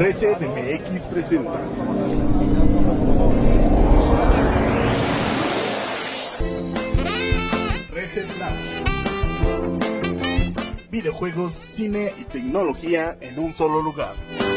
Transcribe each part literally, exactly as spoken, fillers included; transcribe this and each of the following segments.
Reset M X presenta Reset Lounge. Videojuegos, cine y tecnología en un solo lugar.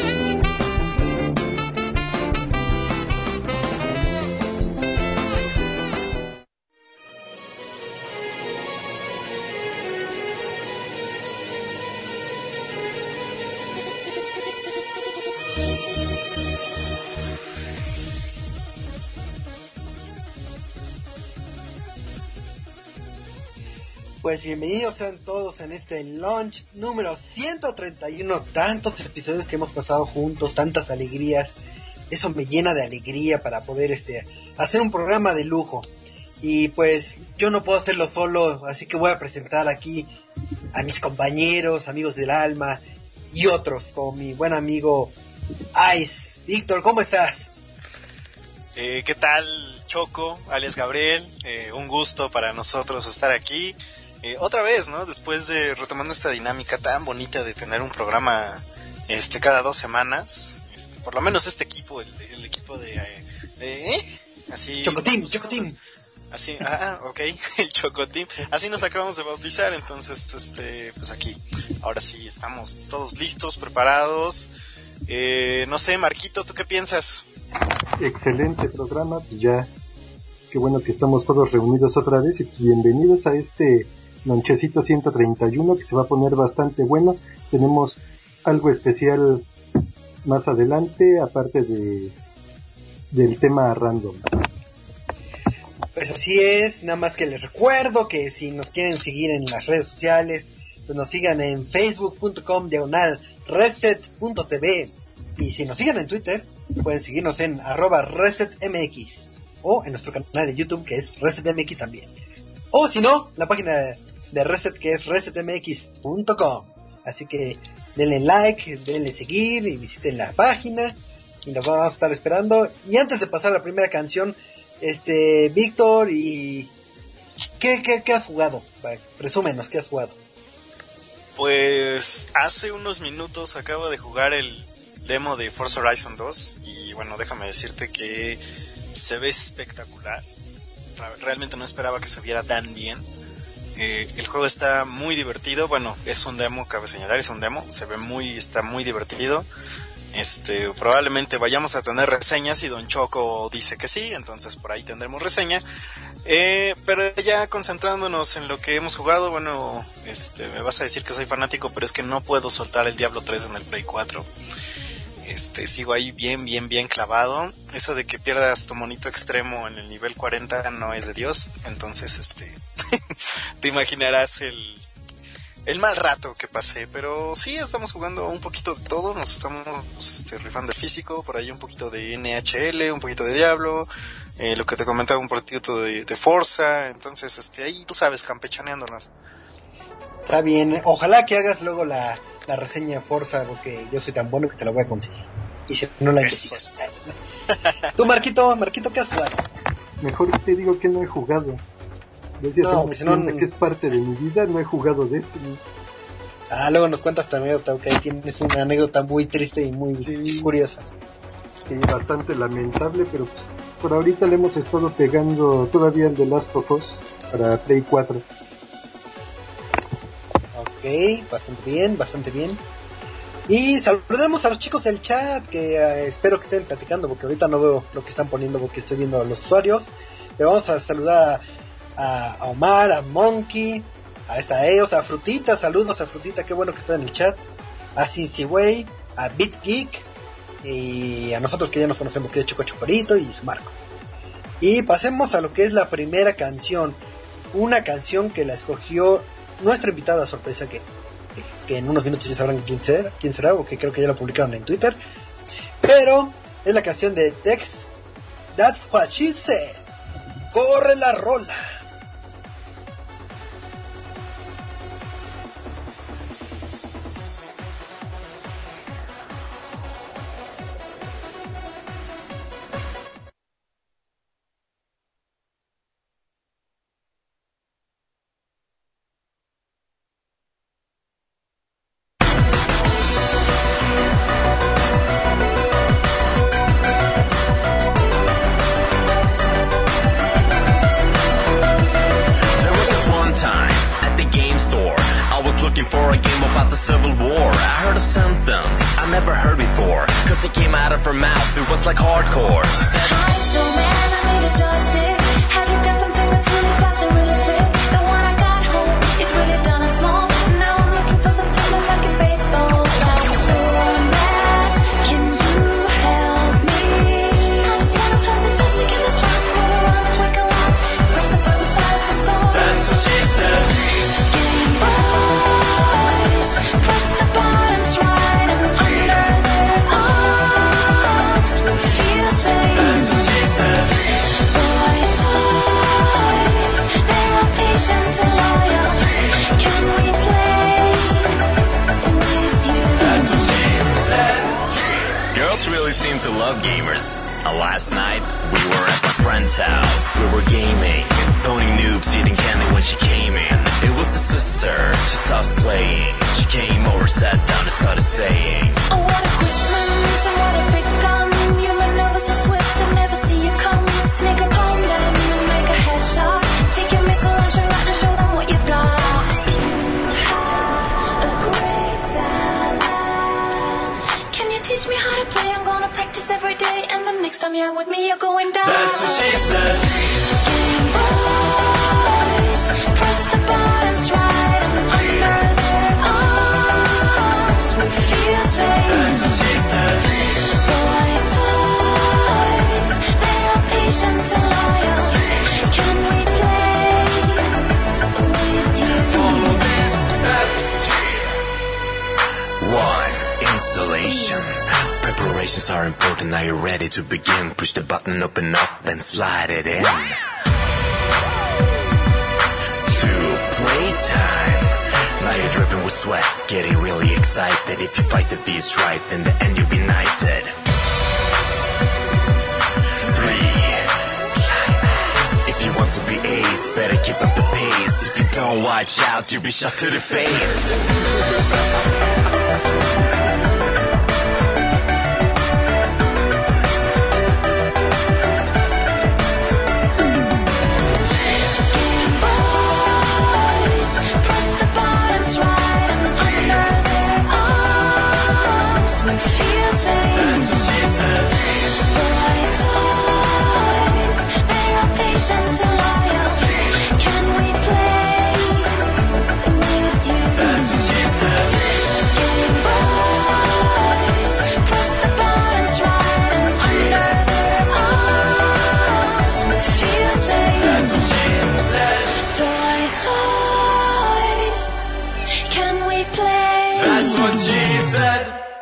Pues bienvenidos sean todos en este launch número ciento treinta y uno, tantos episodios que hemos pasado juntos, tantas alegrías, eso me llena de alegría para poder este hacer un programa de lujo. Y pues yo no puedo hacerlo solo, así que voy a presentar aquí a mis compañeros, amigos del alma y otros, como mi buen amigo Ice. Víctor, ¿cómo estás? Eh, ¿Qué tal, Choco, alias Gabriel? Eh, un gusto para nosotros estar aquí. Eh, otra vez, ¿no? Después de retomando esta dinámica tan bonita de tener un programa este cada dos semanas, este, por lo menos este equipo, el, el equipo de, de ¿eh? así Chocoteam, Chocoteam. Así, ah, ok, el Chocoteam. Así nos acabamos de bautizar, entonces, este, pues aquí, ahora sí estamos todos listos, preparados. Eh, no sé, Marquito, ¿tú qué piensas? Excelente programa, pues ya, qué bueno que estamos todos reunidos otra vez y pues bienvenidos a este Lonchecito ciento treinta y uno que se va a poner bastante bueno. Tenemos algo especial más adelante, aparte de del tema random. Pues así es, nada más que les recuerdo que si nos quieren seguir en las redes sociales, pues nos sigan en facebook punto com diagonal reset punto t v, y si nos siguen en Twitter, pueden seguirnos en arroba resetmx, o en nuestro canal de YouTube que es resetmx también, o si no, la página de, de Reset que es resetmx punto com. Así que denle like, denle seguir y visiten la página y nos vamos a estar esperando. Y antes de pasar a la primera canción, este Víctor, y ¿qué, qué, qué has jugado? Presúmenos, ¿qué has jugado? Pues hace unos minutos acabo de jugar el demo de Forza Horizon dos y bueno, déjame decirte que se ve espectacular. Realmente no esperaba que se viera tan bien. Eh, el juego está muy divertido. Bueno, es un demo, cabe señalar, es un demo. Se ve muy, está muy divertido. Este, probablemente vayamos a tener reseñas y Don Choco dice que sí, entonces por ahí tendremos reseña. Eh, pero ya concentrándonos en lo que hemos jugado, bueno, este, me vas a decir que soy fanático, pero es que no puedo soltar el Diablo tres en el Play cuatro. Este, sigo ahí bien, bien, bien clavado. Eso de que pierdas tu monito extremo en el nivel cuarenta no es de Dios. Entonces, este, te imaginarás el, el mal rato que pasé. Pero sí, estamos jugando un poquito de todo. Nos estamos este, rifando el físico. Por ahí un poquito de N H L, un poquito de Diablo. Eh, lo que te comentaba, un poquito de, de Forza. Entonces, este, ahí tú sabes, campechaneándonos. Está bien, ojalá que hagas luego la, la reseña de Forza, porque yo soy tan bueno que te la voy a conseguir. Y si no la investigas. Tú, Marquito, Marquito, ¿qué has jugado? Mejor te digo que no he jugado. Desde no, hace que, una no... que es parte de mi vida, no he jugado Destiny. Ah, luego nos cuentas tu anécdota, ok, tienes una anécdota muy triste y muy sí, curiosa. Sí, bastante lamentable, pero pues, por ahorita le hemos estado pegando todavía el The Last of Us para Play cuatro. Ok, bastante bien, bastante bien. Y saludemos a los chicos del chat, que uh, espero que estén platicando, porque ahorita no veo lo que están poniendo, porque estoy viendo a los usuarios. Pero vamos a saludar a, a, a Omar, a Monkey, a esta Eos, a Frutita, saludos a Frutita, qué bueno que está en el chat. A Cincy a BitGeek, y a nosotros que ya nos conocemos, que es Choco Chocorito y su Marco. Y pasemos a lo que es la primera canción, una canción que la escogió nuestra invitada sorpresa, que, que en unos minutos ya sabrán quién será, quién será, o que creo que ya lo publicaron en Twitter. Pero es la canción de Dex, That's What She Said. ¡Corre la rola! looking for a game about the Civil War. I heard a sentence I never heard before, cause it came out of her mouth, it was like hardcore. She said, Hi, snowman, I need a joystick. Have you got something that's really fast and really thick? The one I got home is really done and small. Now I'm looking for something that's like a baseball. Like snowman, can you help me? I just wanna play the joystick in the slot, move around, twinkle out, press the buttons fast and slow. that's what she said. Game Boys, press the buttons right and under their arms we feel safe. That's what she said. Boy toys, they are patient and loyal. Can we play with you? That's what she said. Girls really seem to love gamers. Uh, last night, we were at my friend's house. We were gaming. Tony Noobs eating candy when she came in. It was a sister. She saw us playing. She came over, sat down, and started saying, Oh, what equipment and what a big gun. You maneuver so swift and never see you come. Sneak up on them and make a headshot. Take your missile launcher out and show them what you've got. You have a great talent. Can you teach me how to play? I'm gonna practice every day. And the next time you're with me, you're going down. that's what she said. Game Boys, press the buttons right and under their arms we feel safe. That's what she said. Boy toys, they are patient and loyal. Can we play with you? Follow these steps. One, installation. Preparations are important. Are you ready to begin? Push the button, open up, and slide it in. Two, playtime. Now you're dripping with sweat, getting really excited. If you fight the beast right, in the end you'll be knighted. Three, climax. If you want to be ace, better keep up the pace. If you don't watch out, you'll be shot to the face. Game Boys, press the buttons right and under their arms we feel safe. That's what she said. Boy toys, they are patient and loyal. Can we play with you? That's what she said. Game Boys, press the buttons right and under their arms we feel safe. That's what she said. Boy toys, can we play? That's what she said.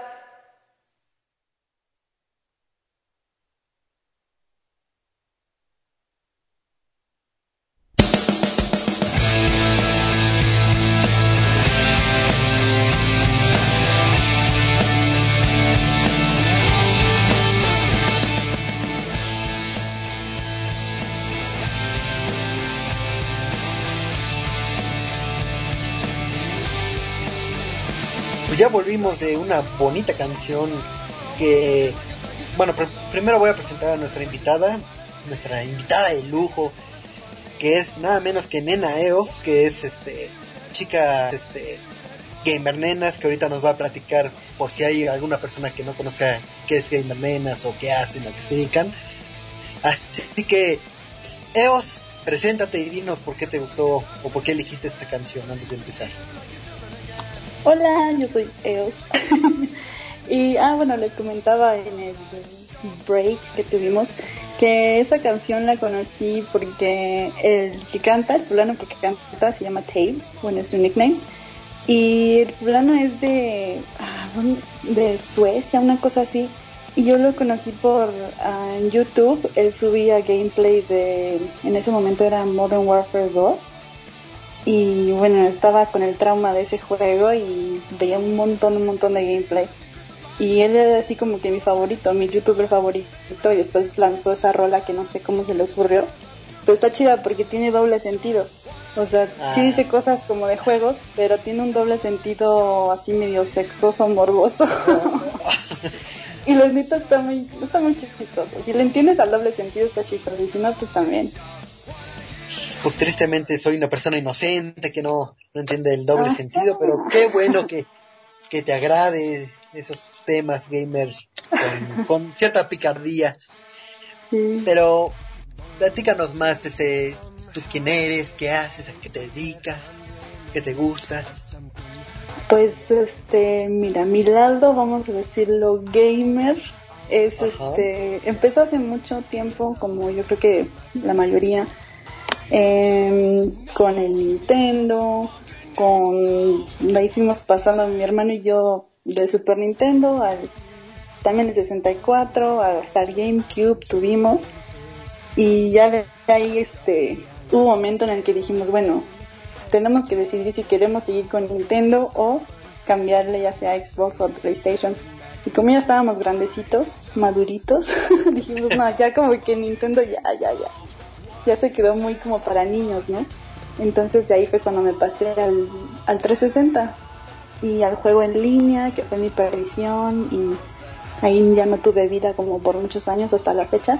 Pues ya volvimos de una bonita canción que, bueno, pr- primero voy a presentar a nuestra invitada, nuestra invitada de lujo, que es nada menos que Nena Eos, que es este chica este Gamer Nenas, que ahorita nos va a platicar por si hay alguna persona que no conozca qué es Gamer Nenas o qué hacen o qué se dedican. Así que, Eos, preséntate y dinos por qué te gustó o por qué elegiste esta canción antes de empezar. Hola, yo soy Eos. Y, ah, bueno, les comentaba en el break que tuvimos que esa canción la conocí porque el que canta, el fulano que canta se llama Tails, bueno, es su nickname. Y el fulano es de, ah, bueno, de Suecia, una cosa así. Y yo lo conocí por uh, en YouTube. Él subía gameplay de, en ese momento era Modern Warfare dos. Y bueno, estaba con el trauma de ese juego y veía un montón, un montón de gameplay. Y él era así como que mi favorito, mi youtuber favorito. Y después lanzó esa rola que no sé cómo se le ocurrió. Pero está chida porque tiene doble sentido. O sea, ah. sí dice cosas como de juegos, pero tiene un doble sentido así medio sexoso, morboso. Y lo neta está muy, está muy chistoso. Si le entiendes al doble sentido está chistoso, y si no, pues también. pues tristemente soy una persona inocente que no, no entiende el doble Ajá. sentido, pero qué bueno que, que te agrade esos temas gamers con, con cierta picardía. Sí. Pero platícanos más, este, tú quién eres, qué haces, a qué te dedicas, qué te gusta. Pues, este, mira, mi lado, vamos a decirlo, gamer, es Ajá. este, empezó hace mucho tiempo, como yo creo que la mayoría, eh, con el Nintendo, con, de ahí fuimos pasando mi hermano y yo de Super Nintendo al, también de sesenta y cuatro, hasta el GameCube tuvimos, y ya de ahí, este, hubo un momento en el que dijimos, bueno, tenemos que decidir si queremos seguir con Nintendo o cambiarle ya sea a Xbox o a PlayStation. Y como ya estábamos grandecitos, maduritos, dijimos, no, ya como que Nintendo ya, ya, ya. Ya se quedó muy como para niños, ¿no? Entonces de ahí fue cuando me pasé al, al trescientos sesenta y al juego en línea, que fue mi perdición, y ahí ya no tuve vida como por muchos años hasta la fecha.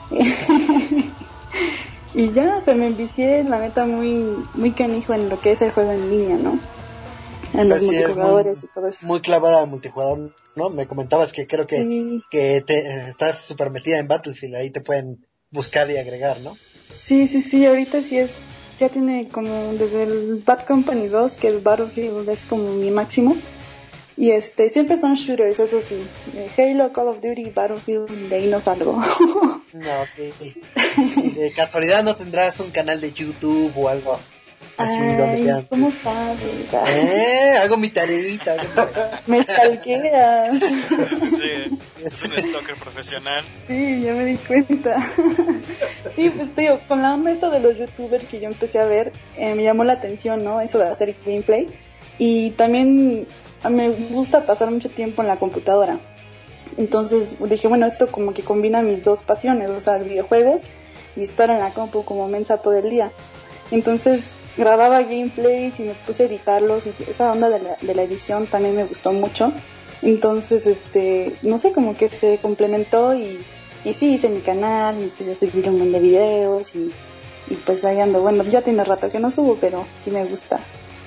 Y ya se me envicié, la neta, muy muy canijo en lo que es el juego en línea, ¿no? En los Así es, multijugadores muy, y todo eso. muy clavada al multijugador, ¿no? Me comentabas que creo que, Sí. que te, eh, estás súper metida en Battlefield, ahí te pueden buscar y agregar, ¿no? Sí, sí, sí, ahorita sí es, ya tiene como desde el Bad Company dos, que el Battlefield es como mi máximo. Y este, siempre son shooters, eso sí. Eh, Halo, Call of Duty, Battlefield, de ahí no salgo. No, ok. Y de casualidad no tendrás un canal de YouTube o algo así donde Ay, vean. ¿cómo sabes? Eh, hago mi tareita. hago mi tareita. Me stalkeas. Sí, sí, sí. Es un stalker profesional. Sí, ya me di cuenta. Sí, pues te digo, con la onda esto de los youtubers que yo empecé a ver, eh, me llamó la atención, ¿no? Eso de hacer gameplay. Y también me gusta pasar mucho tiempo en la computadora. Entonces dije, bueno, esto como que combina mis dos pasiones, o sea, videojuegos y estar en la compu como mensa todo el día. Entonces grababa gameplays y me puse a editarlos, y esa onda de la, de la edición también me gustó mucho. Entonces, este, no sé, como que se complementó y, y sí, hice mi canal, y empecé a subir un montón de videos y, y pues ahí ando. Bueno, ya tiene rato que no subo, pero sí me gusta.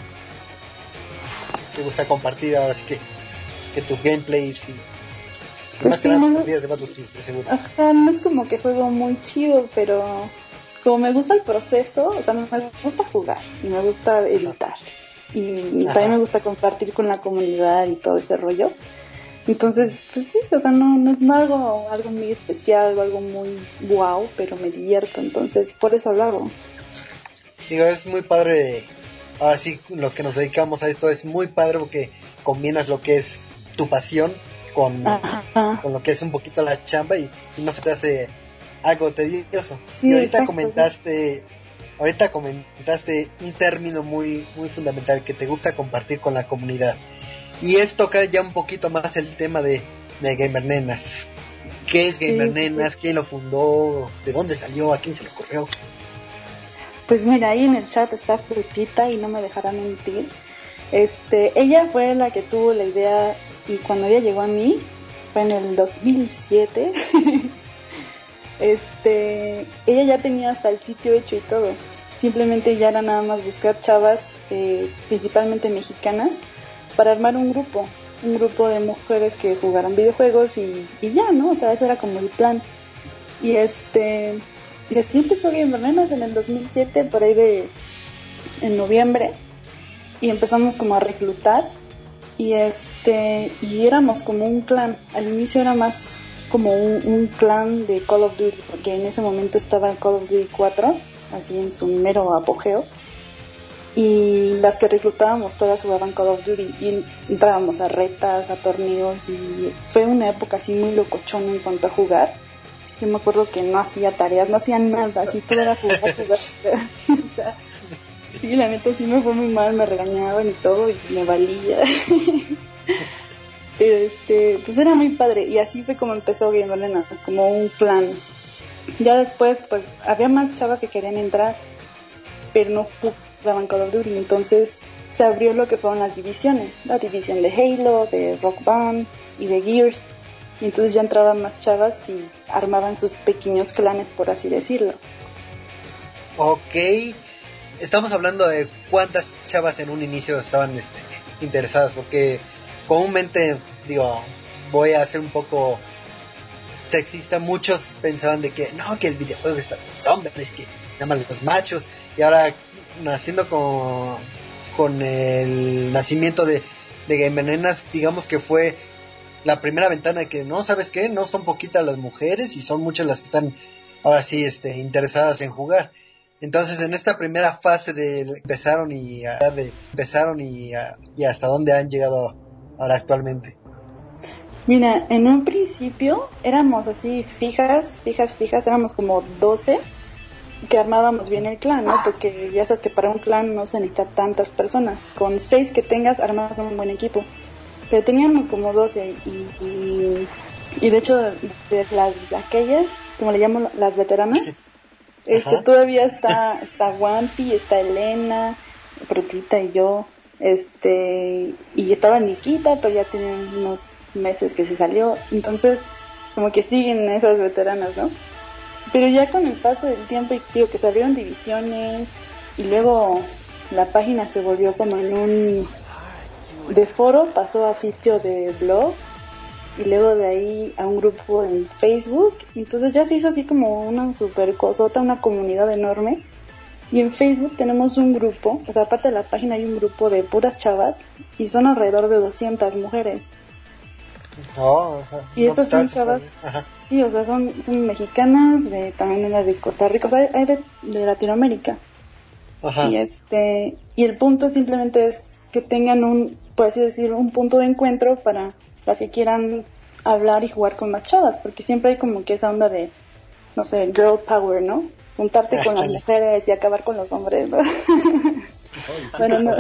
Te gusta compartir ahora sí que, que tus gameplays y, y Pues más que sí, nada no- tus videos de Battlefield, de seguro. Ajá, no es como que juego muy chido, pero como me gusta el proceso, o sea, me gusta jugar y me gusta editar. Y Ajá. también me gusta compartir con la comunidad y todo ese rollo. Entonces, pues sí, o sea, no, no es no algo, algo muy especial o algo muy wow, pero me divierto, entonces por eso lo hago. Digo, es muy padre, ahora sí, los que nos dedicamos a esto, es muy padre porque combinas lo que es tu pasión con, Ajá. con lo que es un poquito la chamba y, y no se te hace algo tedioso. Sí, y ahorita exacto, comentaste, ahorita comentaste un término muy, muy fundamental que te gusta compartir con la comunidad. Y es tocar ya un poquito más el tema de, de Gamer Nenas. ¿Qué es Gamer Sí, Nenas? ¿Quién lo fundó? ¿De dónde salió? ¿A quién se le ocurrió? Pues mira, ahí en el chat está Frutita y no me dejará mentir. Este, ella fue la que tuvo la idea, y cuando ella llegó a mí fue en el dos mil siete. Este, ella ya tenía hasta el sitio hecho y todo. Simplemente ya era nada más buscar chavas, eh, principalmente mexicanas, para armar un grupo, un grupo de mujeres que jugaran videojuegos y, y ya, ¿no? O sea, ese era como el plan. Y este, y así empezó Gamer Nenas en el dos mil siete, por ahí de, en noviembre, y empezamos como a reclutar, y este, y éramos como un clan. Al inicio era más como un, un clan de Call of Duty, porque en ese momento estaba el Call of Duty cuatro, así en su mero apogeo, y las que reclutábamos todas jugaban Call of Duty y entrábamos a retas, a torneos, y fue una época así muy locochona en cuanto a jugar. Yo me acuerdo que no hacía tareas, no hacía nada, así todo era jugar, jugar, jugar. O sea, sí, la neta sí me fue muy mal, me regañaban y todo, y me valía. Este, pues era muy padre, y así fue como empezó Gamer Nenas, como un plan. Ya después, pues, había más chavas que querían entrar, pero no jugaban Call of Duty, entonces se abrió lo que fueron las divisiones, la división de Halo, de Rock Band y de Gears, y entonces ya entraban más chavas y armaban sus pequeños clanes, por así decirlo. Ok, estamos hablando de cuántas chavas en un inicio estaban este, interesadas, porque comúnmente, digo, voy a ser un poco sexista, muchos pensaban de que no, que el videojuego es para los hombres, que nada más los machos, y ahora naciendo con, con el nacimiento de, de Gamer Nenas, digamos que fue la primera ventana de que no, ¿sabes qué? No son poquitas las mujeres y son muchas las que están ahora sí este, interesadas en jugar. Entonces en esta primera fase de empezaron y a, de, empezaron y, a, y hasta dónde han llegado ahora actualmente. Mira, en un principio éramos así fijas, fijas, fijas, éramos como doce que armábamos bien el clan, ¿no? Porque ya sabes que para un clan no se necesita tantas personas. Con seis que tengas armas un buen equipo. Pero teníamos como doce y, y, y de hecho de, de las de aquellas, como le llamo las veteranas, este, todavía está, está Wampi, está Elena, Frutita y yo, este, y estaba Nikita, pero ya tiene unos meses que se salió, entonces como que siguen esas veteranas, ¿no? Pero ya con el paso del tiempo, y digo que salieron divisiones y luego la página se volvió como en un de foro, pasó a sitio de blog y luego de ahí a un grupo en Facebook, entonces ya se hizo así como una super cosota, una comunidad enorme. Y en Facebook tenemos un grupo, o sea, aparte de la página hay un grupo de puras chavas y son alrededor de doscientas mujeres. Oh, y no, estas son chavas, ajá. Sí, o sea, son, son mexicanas, de, también de Costa Rica, o sea, hay de, de Latinoamérica. Ajá. Y este, y el punto simplemente es que tengan un, por así decir, un punto de encuentro para las que quieran hablar y jugar con más chavas, porque siempre hay como que esa onda de, no sé, girl power, ¿no? Juntarte con las mujeres y acabar con los hombres, ¿no? Bueno, no.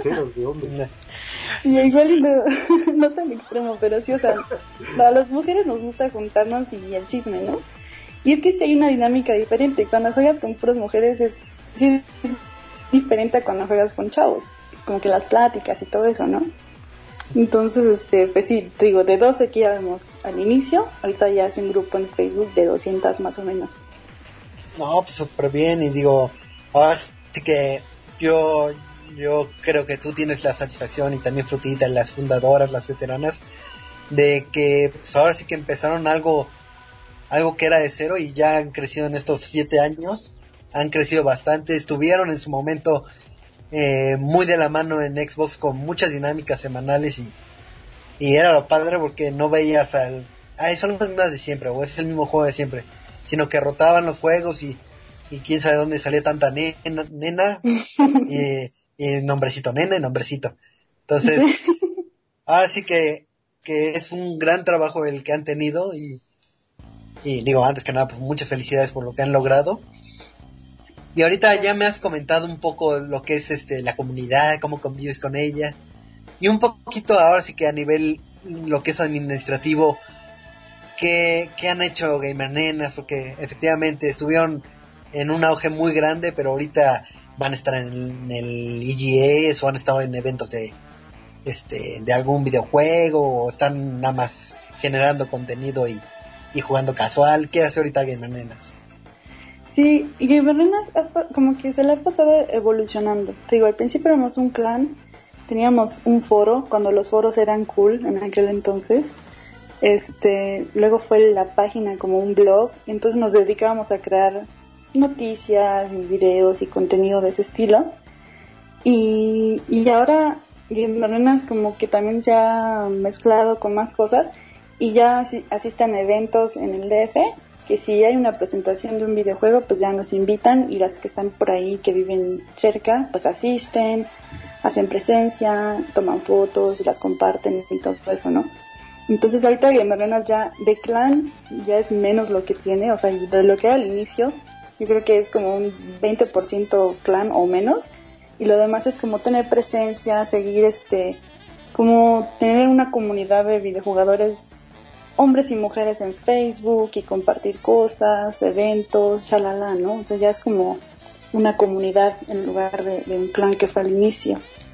Y igual no, no tan extremo, pero sí, o sea, a las mujeres nos gusta juntarnos y el chisme, ¿no? Y es que sí hay una dinámica diferente. Cuando juegas con puras mujeres es, sí, es diferente a cuando juegas con chavos, como que las pláticas y todo eso, ¿no? Entonces, este, pues sí, digo, de doce que íbamos al inicio, ahorita ya es un grupo en Facebook de doscientas más o menos. No, pues súper bien, y digo, ahora sí que yo yo creo que tú tienes la satisfacción, y también Frutita, las fundadoras, las veteranas, de que pues ahora sí que empezaron algo algo que era de cero y ya han crecido en estos siete años, han crecido bastante, estuvieron en su momento eh, muy de la mano en Xbox con muchas dinámicas semanales y, y era lo padre porque no veías al, ay, son las mismas de siempre, o es el mismo juego de siempre, sino que rotaban los juegos y, y quién sabe dónde salía tanta nena, nena y, y nombrecito, nena y nombrecito. Entonces, ahora sí que, que es un gran trabajo el que han tenido y, y digo, antes que nada, pues muchas felicidades por lo que han logrado. Y ahorita ya me has comentado un poco lo que es este la comunidad, cómo convives con ella, y un poquito ahora sí que a nivel lo que es administrativo, ¿qué, qué han hecho Gamer Nenas? Porque efectivamente estuvieron en un auge muy grande, pero ahorita van a estar en el, en el E G A o han estado en eventos de este de algún videojuego, o están nada más generando contenido y, y jugando casual. ¿Qué hace ahorita Gamer Nenas? Sí, y Gamer Nenas como que se le ha pasado evolucionando. Te digo, al principio éramos un clan, teníamos un foro, cuando los foros eran cool en aquel entonces. Este, luego fue la página como un blog, entonces nos dedicábamos a crear noticias y videos y contenido de ese estilo. Y, y ahora Gamer Nenas como que también se ha mezclado con más cosas y ya asisten a eventos en el D F, que si hay una presentación de un videojuego, pues ya nos invitan, y las que están por ahí, que viven cerca, pues asisten, hacen presencia, toman fotos y las comparten y todo eso, ¿no? Entonces ahorita Gamer Nenas ya de clan ya es menos lo que tiene, o sea, de lo que era al inicio, yo creo que es como un veinte por ciento clan o menos, y lo demás es como tener presencia, seguir este, como tener una comunidad de videojugadores, hombres y mujeres en Facebook, y compartir cosas, eventos, shalala, ¿no? O sea, ya es como una comunidad en lugar de, de un clan que fue al inicio.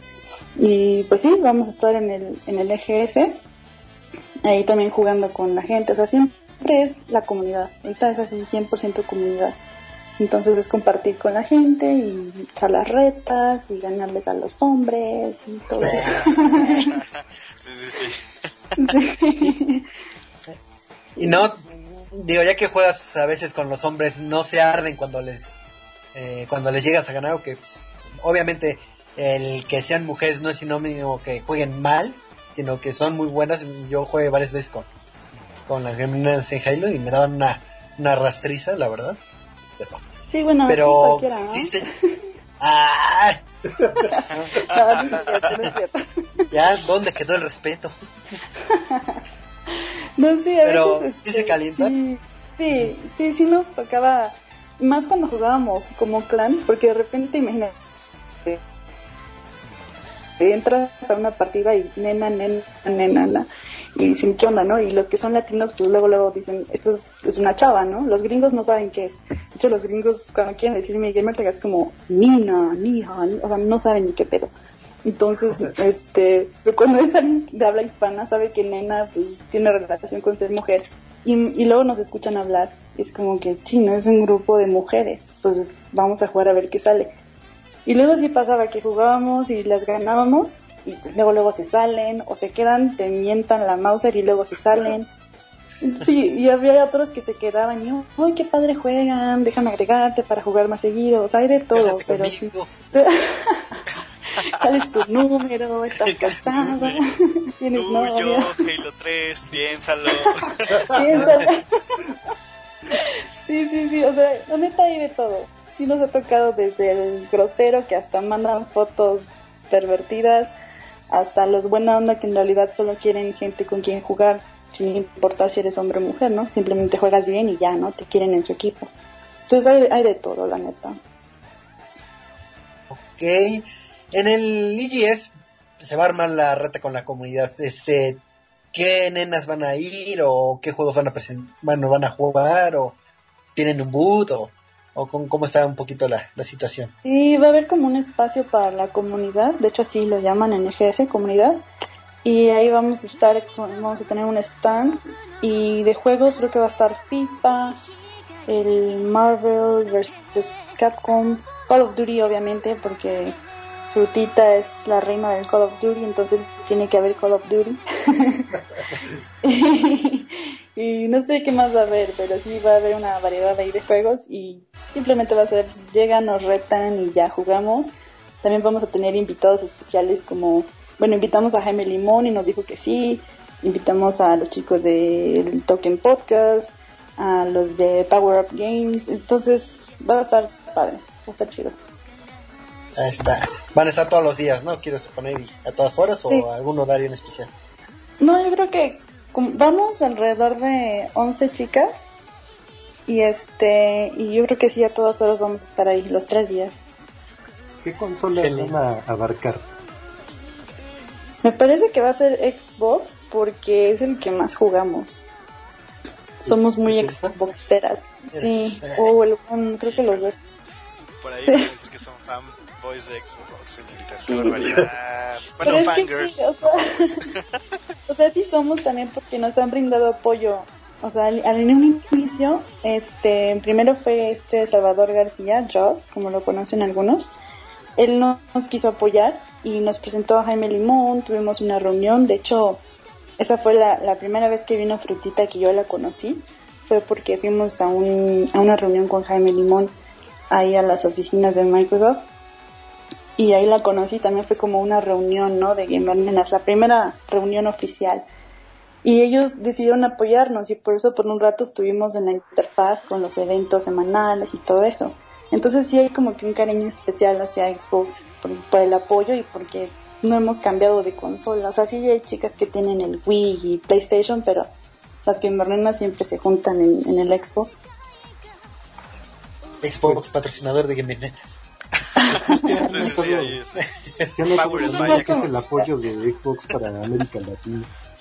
Y pues sí, vamos a estar en el, en el E G S, ahí también jugando con la gente, o sea, siempre es la comunidad, ahorita es así cien por ciento comunidad. Entonces es compartir con la gente y echar las retas y ganarles a los hombres y todo eso. Sí, sí, sí. Y no, digo, ya que juegas a veces con los hombres, no se arden cuando les eh, cuando les llegas a ganar, o que pues, obviamente el que sean mujeres no es sinónimo que jueguen mal, sino que son muy buenas. Yo jugué varias veces con, con las greminas en Halo y me daban una, una rastriza, la verdad. Pero, sí, bueno, pero cualquiera, ¿no? sí se... ¡Ah! No, no es cierto, no es cierto. Ya, ¿dónde quedó el respeto? No, sí, a Pero, veces, ¿sí se calienta? Sí, sí, sí, sí nos tocaba, más cuando jugábamos como clan, porque de repente, imagínate, entras a una partida y nena, nena, nena, nena, y dicen, ¿qué onda, no? Y los que son latinos, pues luego, luego dicen, esto es, es una chava, ¿no? Los gringos no saben qué es. De hecho, los gringos, cuando quieren decirme gamer tag, es como, nina, nija, ni- o sea, no saben ni qué pedo. Entonces, este, pero cuando es alguien de habla hispana, sabe que nena, pues, tiene relación con ser mujer. Y, y luego nos escuchan hablar. Es como que, sí, no es un grupo de mujeres. Pues vamos a jugar a ver qué sale. Y luego sí pasaba que jugábamos y las ganábamos. Y luego, luego se salen. O se quedan, te mientan la Mauser y luego se salen. Sí, y había otros que se quedaban y, ¡ay, qué padre juegan! Déjame agregarte para jugar más seguido. O sea, hay de todo, Quédate pero sí. conmigo. ¿Cuál es tu número? ¿Estás casado? Sí. ¿Tienes Tú, novia? yo, Halo tres, piénsalo. Piénsalo. Sí, sí, sí, o sea, la neta hay de todo. Sí nos ha tocado desde el grosero que hasta mandan fotos pervertidas, hasta los buena onda que en realidad solo quieren gente con quien jugar, sin importar si eres hombre o mujer, ¿no? Simplemente juegas bien y ya, ¿no? Te quieren en su equipo. Entonces hay, hay de todo, la neta. Ok, en el E G S se va a armar la reta con la comunidad. Este, ¿qué nenas van a ir o qué juegos van a presentar, bueno, van a jugar o tienen un boot o, o con, cómo está un poquito la, la situación? Sí, va a haber como un espacio para la comunidad, de hecho así lo llaman en E G S, comunidad, y ahí vamos a estar, con- vamos a tener un stand, y de juegos creo que va a estar FIFA, el Marvel versus Capcom, Call of Duty obviamente, porque Frutita es la reina del Call of Duty, entonces tiene que haber Call of Duty. y, y no sé qué más va a haber, pero sí va a haber una variedad ahí de juegos y simplemente va a ser, llegan, nos retan y ya jugamos. También vamos a tener invitados especiales como, bueno, invitamos a Jaime Limón y nos dijo que sí, invitamos a los chicos del Token Podcast, a los de Power Up Games, entonces va a estar padre, va a estar chido. Ahí está. Van a estar todos los días, ¿no? Quiero suponer, ¿y a todas horas o Sí. a algún horario en especial? No, yo creo que como- vamos alrededor de once chicas y este y yo creo que sí a todas horas vamos a estar ahí los tres días. ¿Qué consolas Excelente. van a abarcar? Me parece que va a ser Xbox porque es el que más jugamos. Somos muy ¿Sesenta? Xboxeras. Sí, o el One, creo que los dos. Por ahí van a decir que son fanboys de Xbox, señoritas. Qué Sí. barbaridad. Pero Bueno, es que fangirls. sí, o sea, o sea, sí somos también porque nos han brindado apoyo. O sea, al, al inicio, este, primero fue este Salvador García, Job, como lo conocen algunos. Él no- nos quiso apoyar y nos presentó a Jaime Limón, tuvimos una reunión. De hecho, esa fue la, la primera vez que vino Frutita que yo la conocí. Fue porque fuimos a, un, a una reunión con Jaime Limón ahí a las oficinas de Microsoft. Y ahí la conocí, también fue como una reunión, ¿no? De Gamer Nenas, la primera reunión oficial. Y ellos decidieron apoyarnos y por eso por un rato estuvimos en la interfaz con los eventos semanales y todo eso. Entonces sí hay como que un cariño especial hacia Xbox por, por el apoyo y porque no hemos cambiado de consola. O sea, sí hay chicas que tienen el Wii y PlayStation, pero las Gamer Nenas siempre se juntan en, en el Xbox. Xbox, patrocinador de Game Netas. Sí, sí, sí, ahí es. Yo no Powered tengo by más que Xbox. el apoyo de Xbox para América Latina.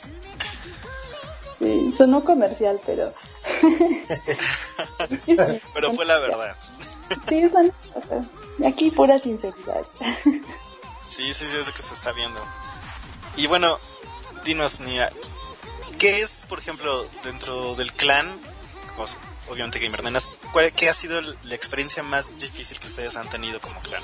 Sí, sonó comercial, pero... Pero fue la verdad. Sí, son, o sea, aquí pura sinceridad. Sí, sí, sí, es lo que se está viendo. Y bueno, dinos, Nia, ¿qué es, por ejemplo, dentro del clan? O sea, obviamente Gamer Nenas, ¿cuál, ¿qué ha sido la experiencia más difícil que ustedes han tenido como clan?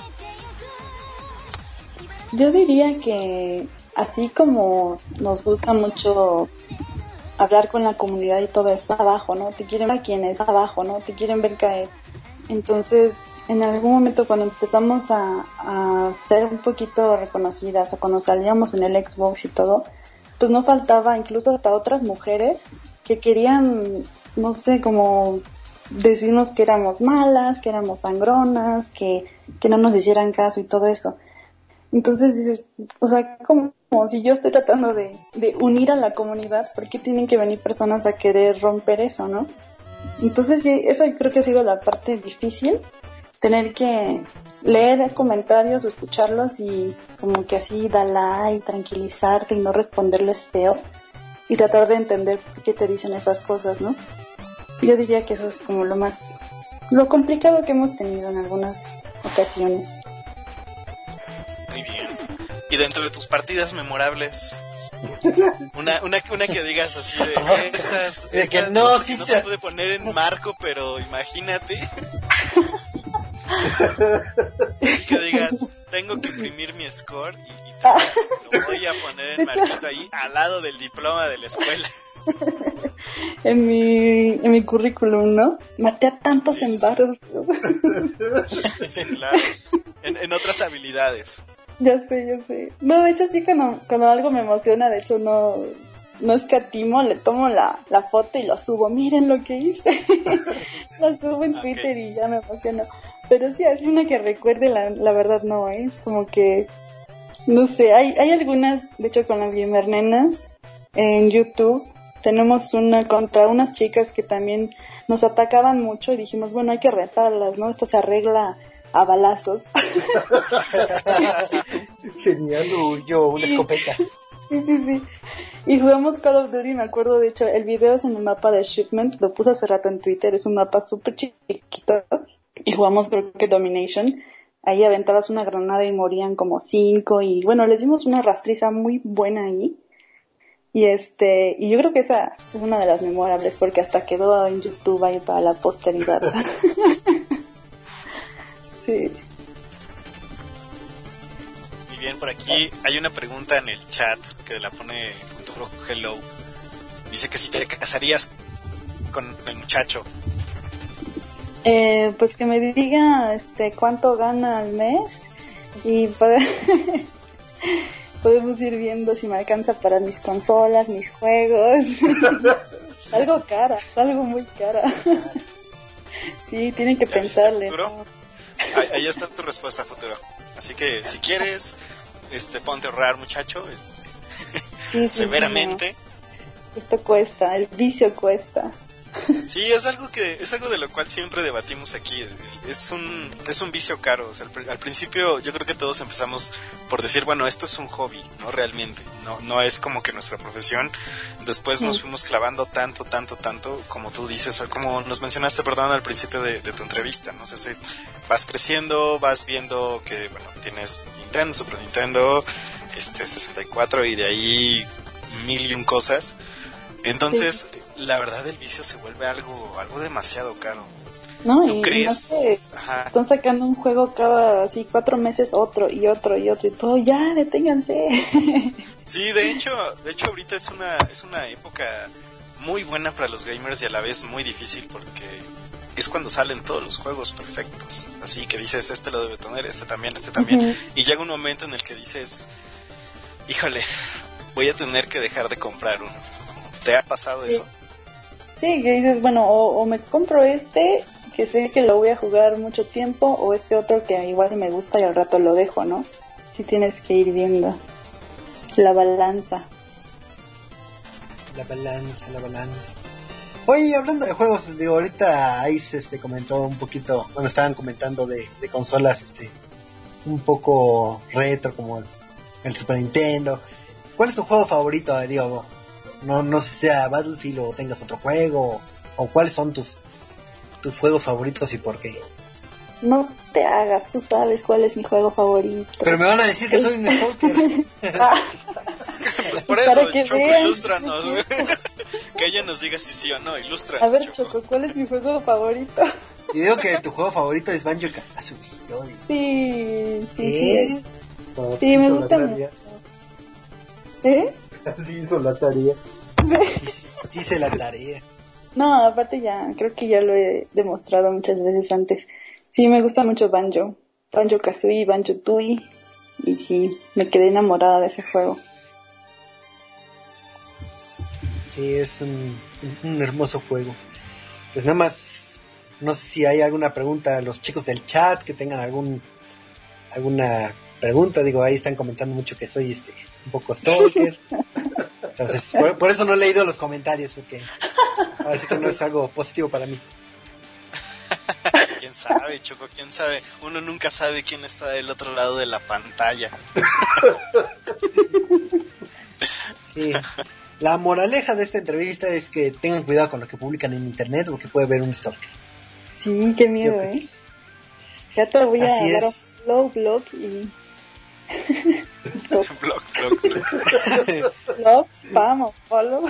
Yo diría que así como nos gusta mucho hablar con la comunidad y todo eso abajo, ¿no? Te quieren ver a quienes abajo, ¿no? Te quieren ver caer. Entonces, en algún momento cuando empezamos a, a ser un poquito reconocidas o cuando salíamos en el Xbox y todo, pues no faltaba incluso hasta otras mujeres que querían, no sé, como decirnos que éramos malas, que éramos sangronas, que, que no nos hicieran caso y todo eso. Entonces dices, o sea, como, como si yo estoy tratando de, de unir a la comunidad, ¿por qué tienen que venir personas a querer romper eso, no? Entonces sí, eso creo que ha sido la parte difícil, tener que leer comentarios o escucharlos y como que así da like, tranquilizarte y no responderles feo y tratar de entender por qué te dicen esas cosas, ¿no? Yo diría que eso es como lo más, lo complicado que hemos tenido en algunas ocasiones. Muy bien. Y dentro de tus partidas memorables, una una una que digas así de estas, de estas que no, sí no se- se puede poner en marco, pero imagínate. Así que digas, tengo que imprimir mi score y, y lo voy a poner en marquito ahí al lado del diploma de la escuela. En mi, en mi currículum, ¿no? Maté a tantos Sí, sí, sí. embargos. Sí, claro. En, en otras habilidades. Ya sé, ya sé. No, de hecho sí, cuando, cuando algo me emociona, de hecho no, no escatimo, le tomo la, la foto y lo subo. Miren lo que hice. Lo subo en Twitter Ok. y ya me emociono. Pero sí, así una que recuerde, la, la verdad no, ¿eh? Es como que, no sé, hay, hay algunas, de hecho con las Gamer Nenas, en YouTube, tenemos una contra unas chicas que también nos atacaban mucho y dijimos, bueno, hay que retarlas, ¿no? Esto se arregla a balazos. Genial. Uy, yo, una escopeta. Sí, sí, sí. Y jugamos Call of Duty, me acuerdo, de hecho, el video es en el mapa de Shipment, lo puse hace rato en Twitter, es un mapa súper chiquito, y jugamos creo que Domination, ahí aventabas una granada y morían como cinco, y bueno, les dimos una rastriza muy buena ahí, y este, y yo creo que esa es una de las memorables, porque hasta quedó en YouTube ahí para la posteridad. Sí. Muy bien, por aquí hay una pregunta en el chat que la pone punto rojo hello. Dice que si te casarías con el muchacho. Eh, pues que me diga este cuánto gana al mes y pode- podemos ir viendo si me alcanza para mis consolas, mis juegos. Algo cara, algo muy cara. Sí, tienen que ¿Ya viste, pensarle. Futuro? ¿no? Ahí, ahí está tu respuesta, Futuro. Así que si quieres, este, ponte a ahorrar, muchacho, este, Sí, sí, sí, severamente. no. Esto cuesta, el vicio cuesta. Sí, es algo que es algo de lo cual siempre debatimos aquí. Es un es un vicio caro. O sea, al, al principio yo creo que todos empezamos por decir, bueno, esto es un hobby, no realmente, no no es como que nuestra profesión. Después Sí. nos fuimos clavando tanto, tanto, tanto, como tú dices, o como nos mencionaste, perdón, al principio de, de tu entrevista, no sé si vas creciendo, vas viendo que bueno tienes Nintendo, Super Nintendo, este sesenta y cuatro y de ahí mil y un cosas. Entonces, sí. La verdad el vicio se vuelve algo algo demasiado caro. No, ¿Tú y crees? más que Ajá. están sacando un juego cada así cuatro meses otro y otro y otro y todo, ya deténganse. Sí, de hecho, de hecho ahorita es una es una época muy buena para los gamers y a la vez muy difícil porque es cuando salen todos los juegos perfectos. Así que dices, este lo debe tener, este también, este también. Uh-huh. Y llega un momento en el que dices, híjole, voy a tener que dejar de comprar uno. ¿Te ha pasado sí. eso? Sí, que dices, bueno, o, o me compro este, que sé que lo voy a jugar mucho tiempo, o este otro que igual me gusta y al rato lo dejo, ¿no? Sí tienes que ir viendo la balanza. La balanza, la balanza. Oye, hablando de juegos, digo, ahorita Ice este, comentó un poquito, bueno, estaban comentando de, de consolas este un poco retro, como el, el Super Nintendo. ¿Cuál es tu juego favorito? Digo, no no sé si sea Battlefield o tengas otro juego, o cuáles son tus tus juegos favoritos y por qué. No te hagas, tú sabes cuál es mi juego favorito. Pero me van a decir que soy un stalker. Pues por eso, Choco, ilústranos. que ella nos diga si sí o no, ilustra. A ver, Choco, ¿cuál es mi juego favorito? Yo digo que tu juego favorito es Banjo-Kazooie. Yo digo. Sí, sí, ¿Eh? Ah, sí, me hizo gusta la mucho. tarea. ¿Eh? Así hizo la tarea. Sí, sí hice la tarea. No, aparte ya, creo que ya lo he demostrado muchas veces antes. Sí, me gusta mucho Banjo. Banjo-Kazooie, Banjo-Tooie. Y sí, me quedé enamorada de ese juego. Sí, es un, un hermoso juego. Pues nada más, no sé si hay alguna pregunta a los chicos del chat que tengan algún alguna pregunta. Digo, ahí están comentando mucho que soy este un poco stalker. Entonces, por, por eso no he leído los comentarios, porque así que no es algo positivo para mí. ¿Quién sabe, Choco? ¿Quién sabe? Uno nunca sabe quién está del otro lado de la pantalla. Sí. La moraleja de esta entrevista es que tengan cuidado con lo que publican en internet, porque puede haber un stalker. Sí, qué miedo, Yo creo que ¿eh? es- Ya te voy a Así dar es. un flow blog y... Blog, blog, blog. blog, spam o follow.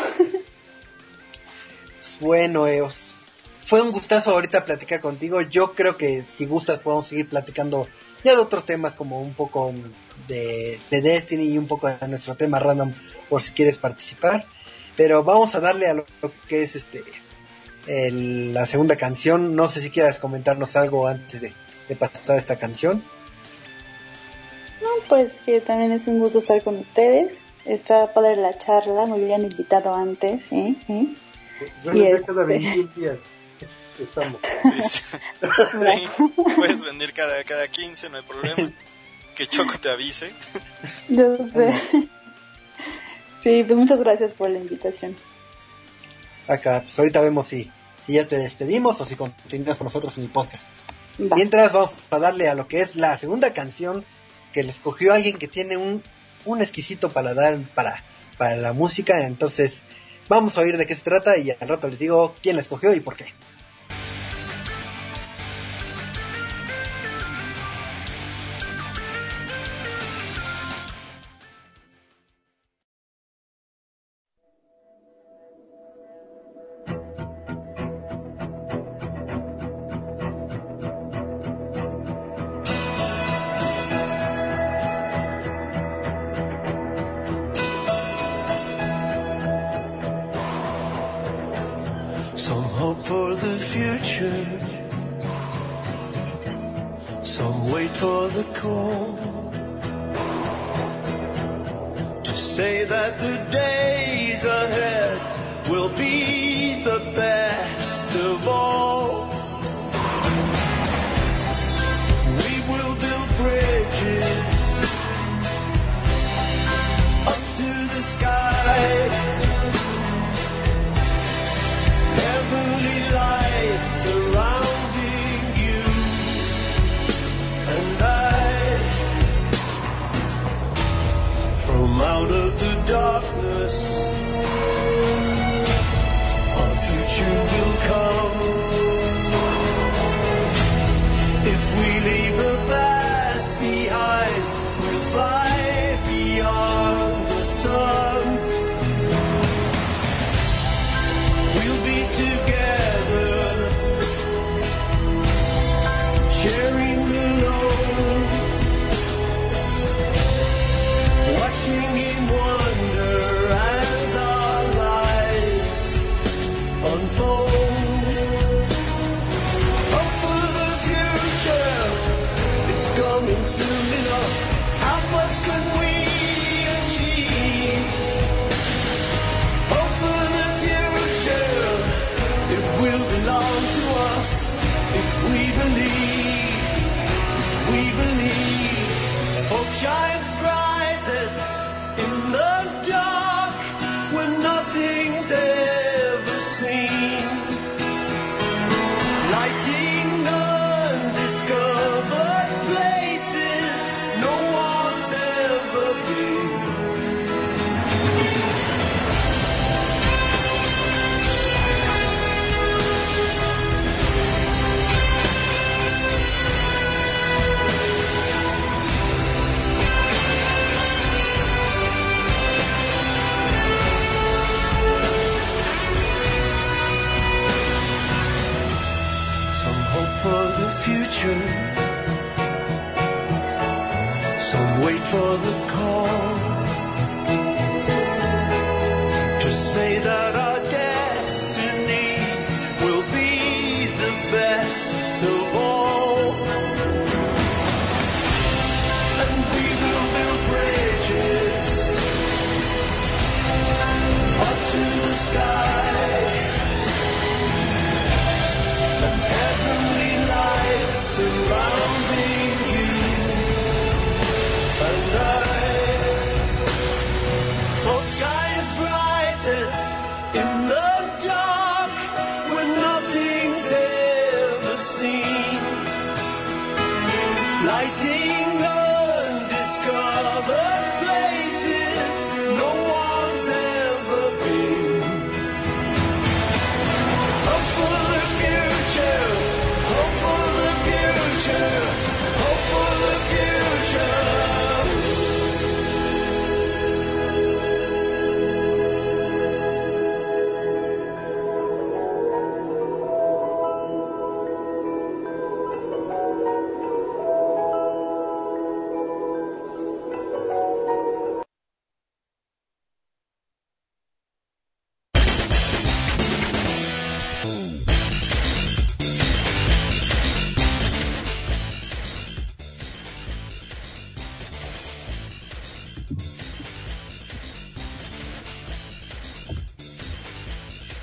Bueno, Eos, fue un gustazo ahorita platicar contigo. Yo creo que si gustas podemos seguir platicando ya de otros temas, como un poco de, de Destiny y un poco de nuestro tema random, por si quieres participar. Pero vamos a darle a lo que es este el, la segunda canción. No sé si quieras comentarnos algo antes de, de pasar esta canción. No, pues que también es un gusto estar con ustedes. Está padre la charla, me hubieran invitado antes, ¿eh? ¿Eh? Bueno, Y ya este- cada veintiún días estamos. Sí, sí. Sí, puedes venir cada, cada quince, no hay problema. Que Choco te avise. Yo sé. Sí, pues muchas gracias por la invitación. Acá, pues ahorita vemos si, si ya te despedimos o si continúas con nosotros en el podcast. Va. Mientras vamos a darle a lo que es la segunda canción que le escogió alguien que tiene un, un exquisito paladar para, para la música. Entonces vamos a oír de qué se trata y al rato les digo quién la escogió y por qué. Some hope for the future, some wait for the call to say that the days ahead will be the best of all. We will build bridges up to the sky, heavenly lights surrounding you and I. From out of the darkness, our future will come. If we leave the past behind, we'll fly beyond the sun. We'll be together, sharing the load, watching in wonder as our lives unfold. Hope for the future, it's coming soon enough. How much can we achieve? Hope for the future, it will belong to us if we believe, if we believe. Hope shines brightest in the dark when nothing's ever seen, lighting undiscovered places no one's ever been.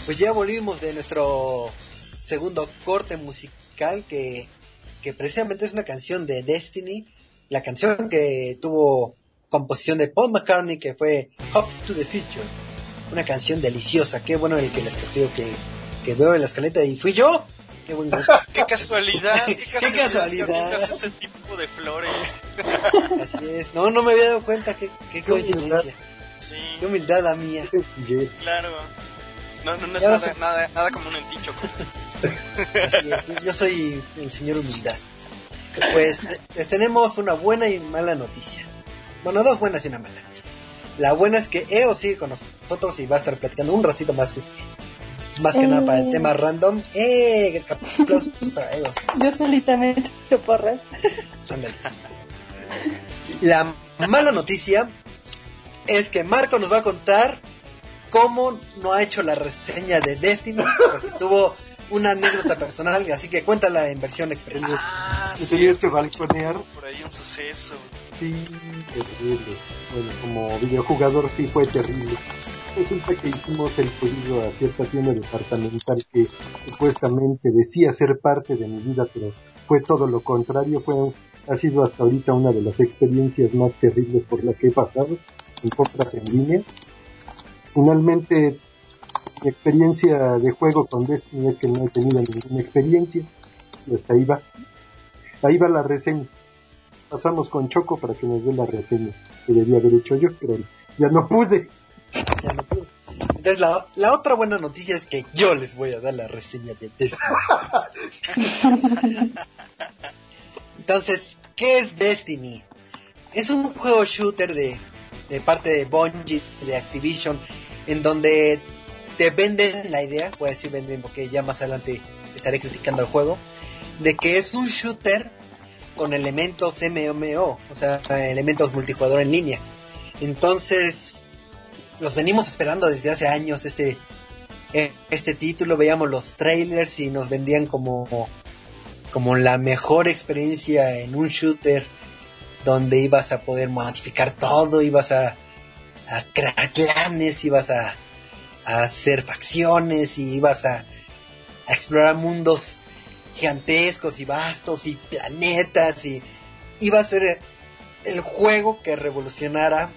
Pues ya volvimos de nuestro segundo corte musical que, que precisamente es una canción de Destiny, la canción que tuvo composición de Paul McCartney, que fue Hop to the Future, una canción deliciosa. Qué bueno el que la escogió, que, que veo en la escaleta y fui yo. Qué buen gusto. Qué casualidad, qué casualidad, Qué casualidad. que pongas ese tipo de flores. Así es, no, no me había dado cuenta, qué, qué coincidencia, Sí, qué humildad la mía. Qué sencillez. claro. No, no, no es Ya nada, vas a- nada, nada como un enticho. Así es, yo- yo soy el señor humildad. Pues eh, tenemos una buena y mala noticia. Bueno, dos buenas y una mala. La buena es que E O sigue con nosotros y va a estar platicando un ratito más, este, más que Eh. nada para el tema random. ¡Eh! Aplausos para E O. Yo solita me he hecho porras. Ándale. La mala noticia es que Marco nos va a contar cómo no ha hecho la reseña de Destiny, porque tuvo una anécdota personal, así que cuéntala en versión express. Ah, Me sí. tenías que balconear. Por ahí un suceso. Sí, terrible. Bueno, como videojugador sí fue terrible. Resulta que hicimos el pedido a cierta tienda departamental que supuestamente decía ser parte de mi vida, pero fue todo lo contrario. Fue, ha sido hasta ahorita una de las experiencias más terribles por la que he pasado en compras en línea. Finalmente, mi experiencia de juego con Destiny es que no he tenido ninguna experiencia, y hasta ahí va. Ahí va la reseña. Pasamos con Choco para que nos dé la reseña que debía haber hecho yo, pero ya no pude. Ya no pude. Entonces la, la otra buena noticia es que yo les voy a dar la reseña de Destiny. Entonces, ¿qué es Destiny? Es un juego shooter de, de parte de Bungie, de Activision, en donde te venden la idea, voy a decir venden porque ya más adelante estaré criticando el juego, de que es un shooter con elementos M M O, o sea, elementos multijugador en línea. Entonces, los venimos esperando desde hace años este eh, este título, veíamos los trailers y nos vendían como como la mejor experiencia en un shooter donde ibas a poder modificar todo, ibas a, a crear clanes, ibas a, a hacer facciones y ibas a, a explorar mundos gigantescos y vastos y planetas, y iba a ser el juego que revolucionara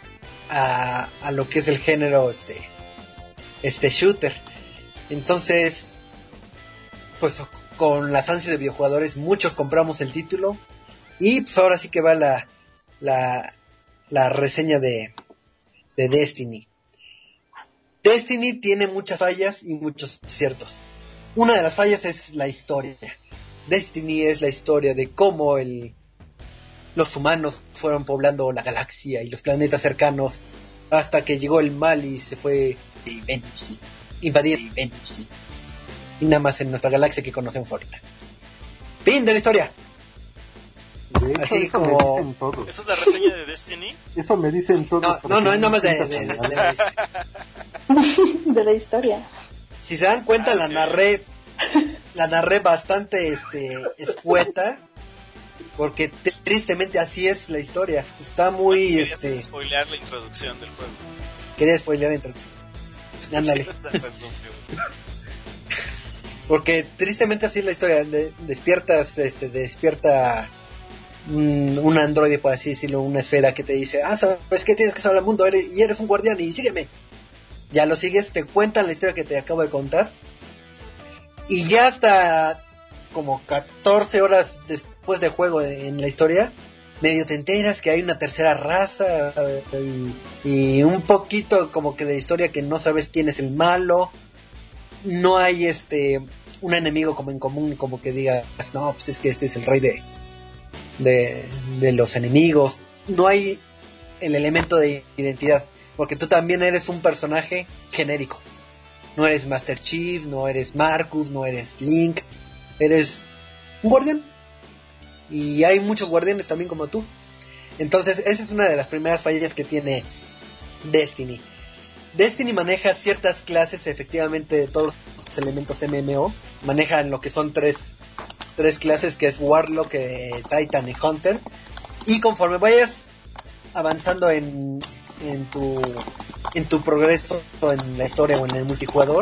a, a lo que es el género este este shooter. Entonces, pues con las ansias de videojugadores muchos compramos el título y pues ahora sí que va la la, la reseña de, de Destiny. Destiny tiene muchas fallas y muchos aciertos. Una de las fallas es la historia. Destiny es la historia de cómo el, los humanos fueron poblando la galaxia y los planetas cercanos hasta que llegó el mal y se fue de Venus, y invadir Venus, y, y nada más en nuestra galaxia que conocemos ahorita. Fin de la historia. De hecho, Así eso como- me dicen todos. ¿Esa es la reseña de Destiny? Eso me dicen todos. No, porque no, no es me nada más de, siento de- tan mal. de- De la historia. si se dan cuenta, Ah, la ok. narré la narré bastante este escueta, porque t- tristemente así es la historia. Está muy Querías este spoilear la introducción del juego. quería spoilear la introducción. Ándale. Pues, obvio. Porque tristemente así es la historia. De- despiertas, este, despierta un, un androide, por así decirlo, una esfera que te dice, ah, sabes que tienes que salvar al mundo, eres, y eres un guardián y sígueme. Ya lo sigues, te cuentan la historia que te acabo de contar. Y ya hasta como catorce horas después de juego en la historia, medio te enteras que hay una tercera raza y, y un poquito como que de historia que no sabes quién es el malo. No hay este un enemigo como en común, como que digas, no, pues es que este es el rey de de, de los enemigos. No hay el elemento de identidad, porque tú también eres un personaje genérico. No eres Master Chief, no eres Marcus, no eres Link, eres un guardián. Y hay muchos guardianes también como tú. Entonces esa es una de las primeras fallas que tiene Destiny. Destiny maneja ciertas clases, efectivamente, de todos los elementos M M O. Manejan lo que son tres, tres clases, que es Warlock, eh, Titan y Hunter. Y conforme vayas avanzando en, en tu en tu progreso en la historia o en el multijugador,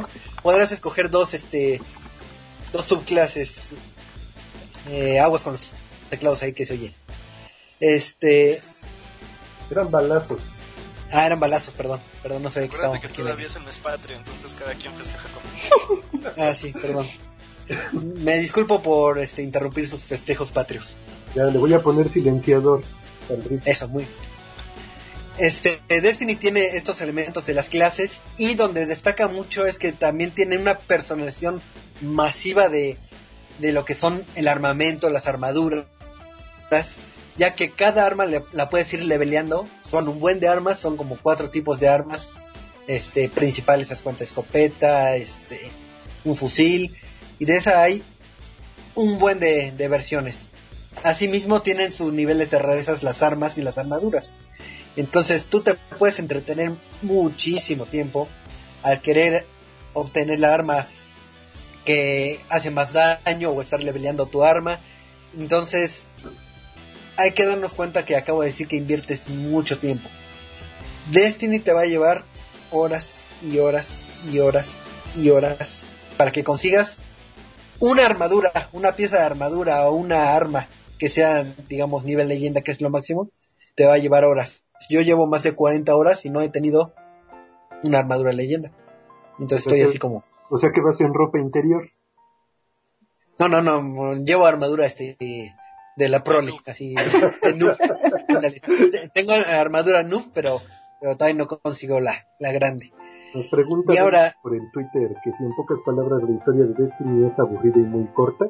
podrás escoger dos, este, dos subclases. Eh, aguas con los teclados ahí que se oye. Este, Eran balazos. ah, eran balazos, perdón, perdón, no sabía que Acuérdate estábamos que aquí. todavía es el mes patrio, entonces cada quien festeja como... Ah, sí, perdón. Me disculpo por este interrumpir sus festejos patrios. Ya le voy a poner silenciador al ritmo. Eso, muy. Este, Destiny tiene estos elementos de las clases y donde destaca mucho es que también tiene una personalización masiva de, de lo que son el armamento, las armaduras, ya que cada arma le, la puedes ir leveleando. Son un buen de armas, son como cuatro tipos de armas este principales, haz cuenta, escopeta, este un fusil, y de esa hay un buen de, de versiones. Asimismo tienen sus niveles de rarezas las armas y las armaduras. Entonces tú te puedes entretener muchísimo tiempo al querer obtener la arma que hace más daño o estar leveleando tu arma. Entonces hay que darnos cuenta que acabo de decir que inviertes mucho tiempo. Destiny te va a llevar horas y horas y horas y horas para que consigas una armadura, una pieza de armadura o una arma que sea, digamos, nivel leyenda, que es lo máximo. Te va a llevar horas. Yo llevo más de cuarenta horas y no he tenido una armadura leyenda. Entonces estoy así como... O sea que vas en ropa interior. No, no, no, llevo armadura este de la prole, así de noob. Ándale. Tengo armadura noob, pero, pero todavía no consigo la, la grande. Nos preguntan Y ahora- por el Twitter que si en pocas palabras la historia de Destiny es aburrida y muy corta.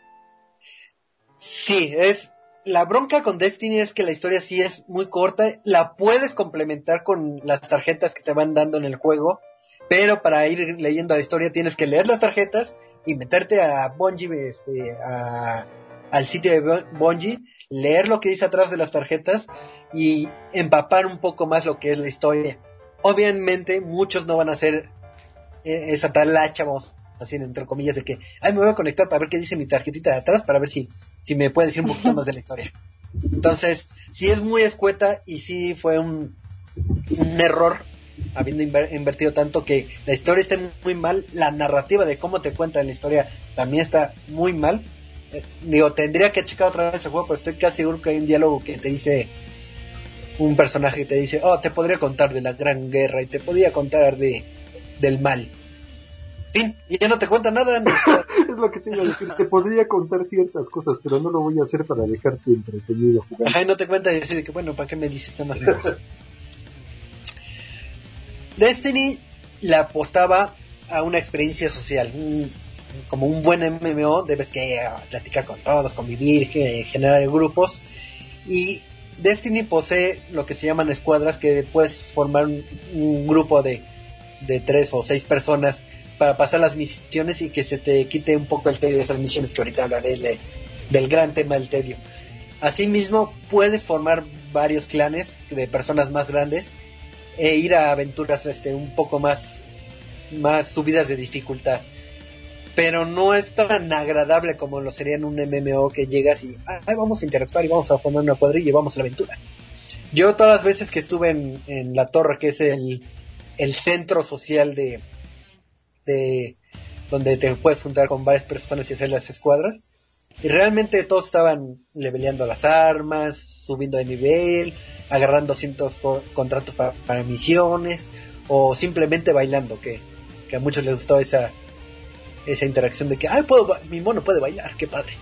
Sí, es... La bronca con Destiny es que la historia sí es muy corta. La puedes complementar con las tarjetas que te van dando en el juego, pero para ir leyendo la historia tienes que leer las tarjetas y meterte a Bungie, este, a, al sitio de Bungie, leer lo que dice atrás de las tarjetas y empapar un poco más lo que es la historia. Obviamente muchos no van a hacer eh, esa talacha, vamos a decir entre comillas, de que ay, me voy a conectar para ver qué dice mi tarjetita de atrás, para ver si, si me puede decir un poquito más de la historia. Entonces, sí es muy escueta y sí fue un, un error habiendo inver- invertido tanto, que la historia esté muy mal, la narrativa de cómo te cuentan la historia también está muy mal. Eh, digo, tendría que checar otra vez el juego, pero estoy casi seguro que hay un diálogo que te dice un personaje que te dice, oh, te podría contar de la Gran Guerra y te podría contar de del mal. Fin, y ya no te cuenta nada. Ni- Es lo que te iba a decir. Te podría contar ciertas cosas, pero no lo voy a hacer para dejarte entretenido jugando. Ajá, y no te cuenta y así de que, bueno, ¿para qué me dices temas nuevos? Destiny le apostaba a una experiencia social, un- como un buen M M O, debes que uh, platicar con todos, convivir, que, generar grupos, y Destiny posee lo que se llaman escuadras, que puedes formar un, un grupo de, de tres o seis personas para pasar las misiones y que se te quite un poco el tedio de esas misiones, que ahorita hablaré de, del gran tema del tedio. Asimismo, puedes formar varios clanes de personas más grandes e ir a aventuras este un poco más más subidas de dificultad, pero no es tan agradable como lo sería en un M M O, que llegas y ah, vamos a interactuar y vamos a formar una cuadrilla y vamos a la aventura. Yo todas las veces que estuve en, en la torre, que es el, el centro social de de donde te puedes juntar con varias personas y hacer las escuadras, y realmente todos estaban leveleando las armas, subiendo de nivel, agarrando cientos co- contratos para, para misiones, o simplemente bailando, que, que a muchos les gustó esa esa interacción de que, ay, puedo ba- mi mono puede bailar, qué padre.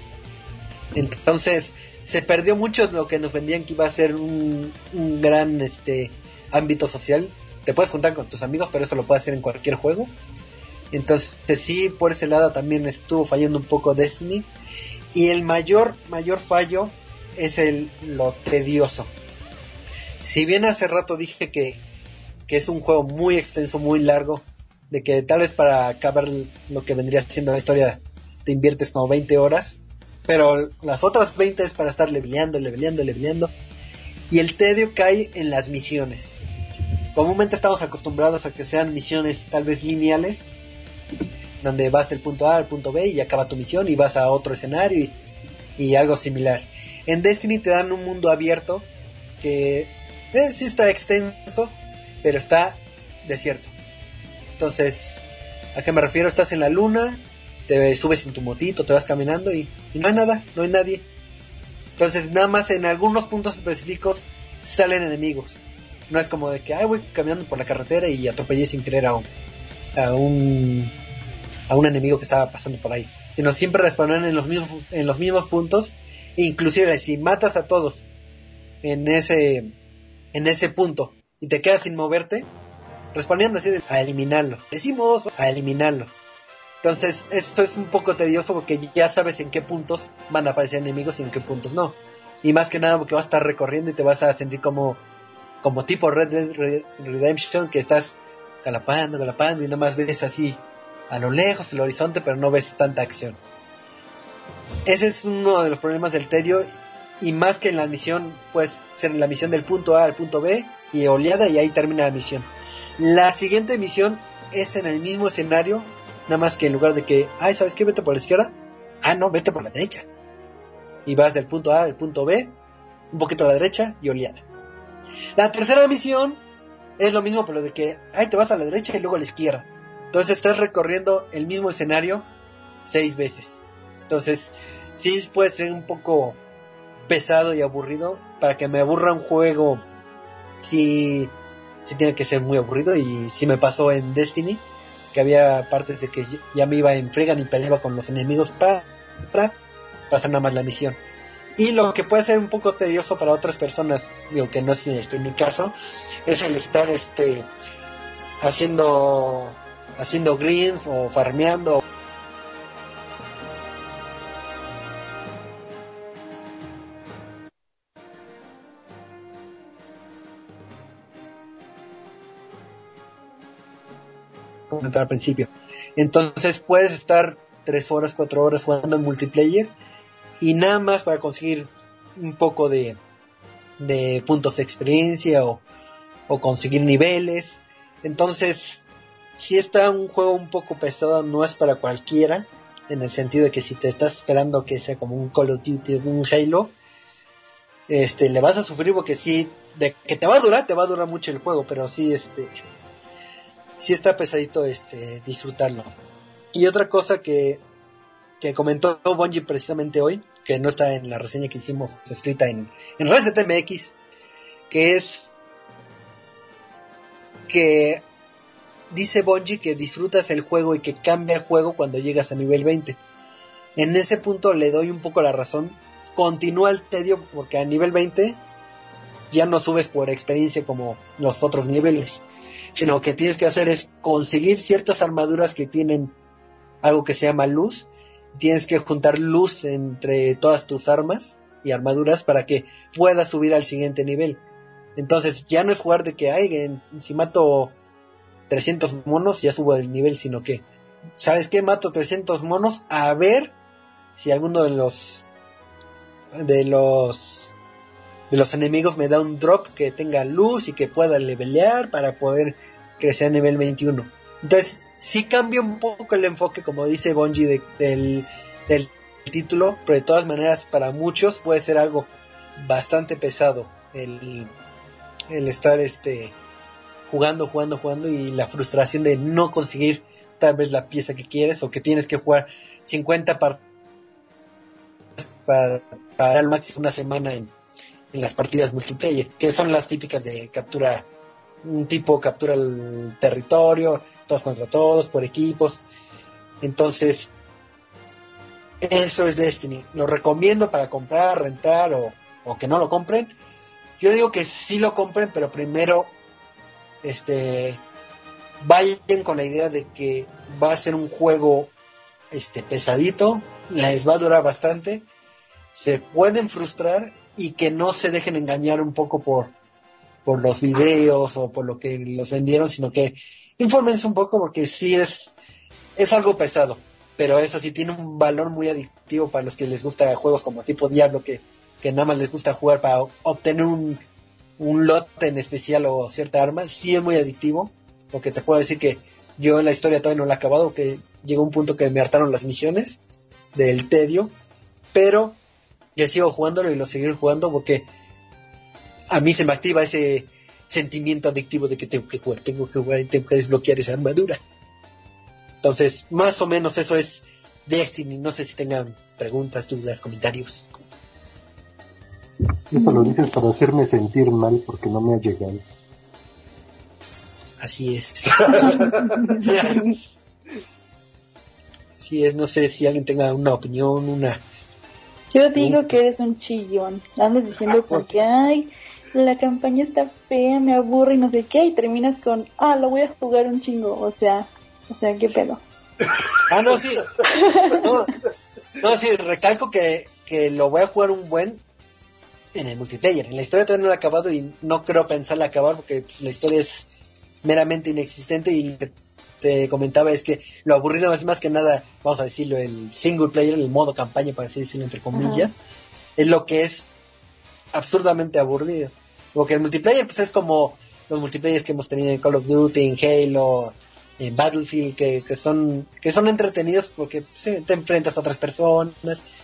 Entonces se perdió mucho lo que nos vendían que iba a ser un, un gran este ámbito social. Te puedes juntar con tus amigos, pero eso lo puedes hacer en cualquier juego. Entonces sí, por ese lado también estuvo fallando un poco Destiny. Y el mayor, mayor fallo es el lo tedioso. Si bien hace rato dije que, que es un juego muy extenso, muy largo, de que tal vez para acabar lo que vendría siendo la historia te inviertes como veinte horas, pero las otras veinte es para estar leveleando, leveleando, leveleando, y el tedio cae en las misiones. Comúnmente estamos acostumbrados a que sean misiones tal vez lineales, donde vas del punto A al punto B y acaba tu misión y vas a otro escenario y, y algo similar. En Destiny te dan un mundo abierto que eh, sí está extenso, pero está desierto. Entonces ¿A qué me refiero? Estás en la luna, te subes en tu motito, te vas caminando y, y no hay nada, no hay nadie. Entonces nada más en algunos puntos específicos salen enemigos. No es como de que, ay, voy caminando por la carretera y atropellé sin querer a un, a un, a un enemigo que estaba pasando por ahí. Sino siempre respawnan en los mismos, en los mismos puntos. Inclusive si matas a todos en ese, en ese punto y te quedas sin moverte, respondiendo así de, a eliminarlos. Decimos a eliminarlos. Entonces esto es un poco tedioso porque ya sabes en qué puntos van a aparecer enemigos y en qué puntos no. Y más que nada porque vas a estar recorriendo y te vas a sentir como, como tipo Red Dead Redemption, que estás galopando, galopando y nada más ves así a lo lejos el horizonte, pero no ves tanta acción. Ese es uno de los problemas del tedio, y más que en la misión, pues ser en la misión del punto A al punto B y oleada, y ahí termina la misión. La siguiente misión es en el mismo escenario, nada más que en lugar de que, ay, ¿sabes qué? Vete por la izquierda. Ah, no, vete por la derecha. Y vas del punto A al punto B, un poquito a la derecha y oleada. La tercera misión es lo mismo, pero de que, ay, te vas a la derecha y luego a la izquierda. Entonces estás recorriendo el mismo escenario seis veces. Entonces, sí puede ser un poco pesado y aburrido. Para que me aburra un juego, sí, sí tiene que ser muy aburrido. Y sí me pasó en Destiny, que había partes de que ya me iba en fregan y peleaba con los enemigos para, para pasar nada más la misión. Y lo que puede ser un poco tedioso para otras personas, digo que no es este, mi caso, es el estar este haciendo haciendo greens o farmeando. Comentar al principio. Entonces puedes estar tres horas, cuatro horas jugando en multiplayer y nada más para conseguir un poco de de puntos de experiencia o, o conseguir niveles. Entonces si está un juego un poco pesado, no es para cualquiera, en el sentido de que si te estás esperando que sea como un Call of Duty o un Halo, este le vas a sufrir, porque sí, de que te va a durar, te va a durar mucho el juego, pero sí este sí está pesadito este disfrutarlo. Y otra cosa que que comentó Bungie precisamente hoy, que no está en la reseña que hicimos escrita en, en Reset M X, que es que dice Bungie que disfrutas el juego y que cambia el juego cuando llegas a nivel veinte. En ese punto le doy un poco la razón. Continúa el tedio porque a nivel veinte ya no subes por experiencia como los otros niveles, sino que tienes que hacer es conseguir ciertas armaduras que tienen algo que se llama luz. Tienes que juntar luz entre todas tus armas y armaduras para que puedas subir al siguiente nivel. Entonces ya no es jugar de que, ay, si mato trescientos monos ya subo el nivel, sino que, ¿sabes qué? Mato trescientos monos a ver si alguno de los de los de los enemigos me da un drop que tenga luz y que pueda levelear para poder crecer a nivel veintiuno. Entonces sí cambia un poco el enfoque, como dice Bungie, de, del, del título, pero de todas maneras para muchos puede ser algo bastante pesado el, el estar este jugando, jugando, jugando y la frustración de no conseguir tal vez la pieza que quieres, o que tienes que jugar cincuenta partidas para, para al máximo una semana en, en las partidas multiplayer, que son las típicas de captura, un tipo captura el territorio, todos contra todos, por equipos. Entonces eso es Destiny. Lo recomiendo para comprar, rentar o, o que no lo compren. Yo digo que sí lo compren, pero primero este vayan con la idea de que va a ser un juego este pesadito, les va a durar bastante, se pueden frustrar, y que no se dejen engañar un poco por por los videos o por lo que los vendieron, sino que infórmense un poco, porque sí es es algo pesado, pero eso sí tiene un valor muy adictivo para los que les gusta juegos como tipo Diablo, que, que nada más les gusta jugar para obtener un, un lote en especial o cierta arma. Sí es muy adictivo, porque te puedo decir que yo en la historia todavía no la he acabado, que llegó un punto que me hartaron las misiones del tedio, pero yo sigo jugándolo y lo seguiré jugando porque a mí se me activa ese sentimiento adictivo de que tengo que jugar, tengo que jugar y tengo que desbloquear esa armadura. Entonces, más o menos eso es Destiny. No sé si tengan preguntas, dudas, comentarios. Eso lo dices para hacerme sentir mal porque no me ha llegado. Así es. Así es, no sé si alguien tenga una opinión, una... Yo digo que eres un chillón. Andas diciendo porque, ay, la campaña está fea, me aburre y no sé qué, y terminas con, ah, lo voy a jugar un chingo. O sea, o sea, qué pedo. Ah, no, sí. No, no sí, recalco que, que lo voy a jugar un buen en el multiplayer. En la historia todavía no la he acabado y no creo pensarla acabar porque pues, la historia es meramente inexistente y lo que te comentaba es que lo aburrido es más que nada, vamos a decirlo, el single player, el modo campaña, para así decirlo entre comillas, ajá, es lo que es absurdamente aburrido. Porque el multiplayer pues es como los multiplayers que hemos tenido en Call of Duty, en Halo, en Battlefield, que, que son que son entretenidos porque pues, te enfrentas a otras personas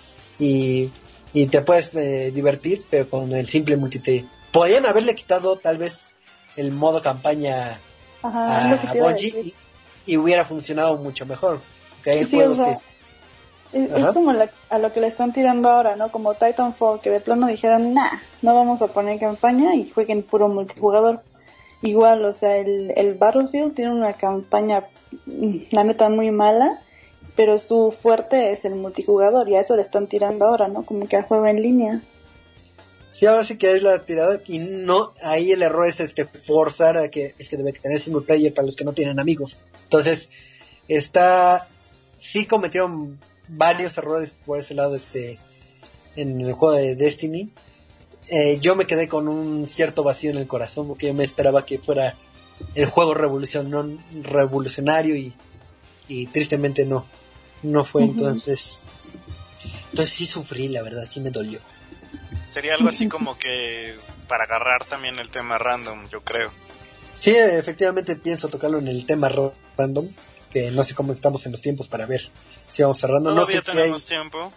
y, y te puedes eh, divertir, pero con el simple multiplayer. Podrían haberle quitado tal vez el modo campaña ajá, a Bungie y, y hubiera funcionado mucho mejor. Porque hay sí, juegos o sea, que... es, es como la, a lo que le están tirando ahora, ¿no? Como Titanfall, que de plano dijeron, nah, no vamos a poner campaña y jueguen puro multijugador. Igual, o sea, el, el Battlefield tiene una campaña, la neta, muy mala, pero su fuerte es el multijugador y a eso le están tirando ahora, ¿no? Como que al juego en línea. Sí, ahora sí que es la tirada y no, ahí el error es este forzar a que es que debe tener single player para los que no tienen amigos. Entonces, está, sí cometieron varios errores por ese lado este en el juego de Destiny. Eh, yo me quedé con un cierto vacío en el corazón porque yo me esperaba que fuera el juego revolucion, revolucionario y, y tristemente no, no fue. Uh-huh. entonces, entonces sí sufrí, la verdad, sí me dolió. Sería algo así como que para agarrar también el tema random, yo creo. Sí, efectivamente pienso tocarlo en el tema random, que no sé cómo estamos en los tiempos para ver si vamos cerrando. Todavía no sé tenemos si hay, tiempo.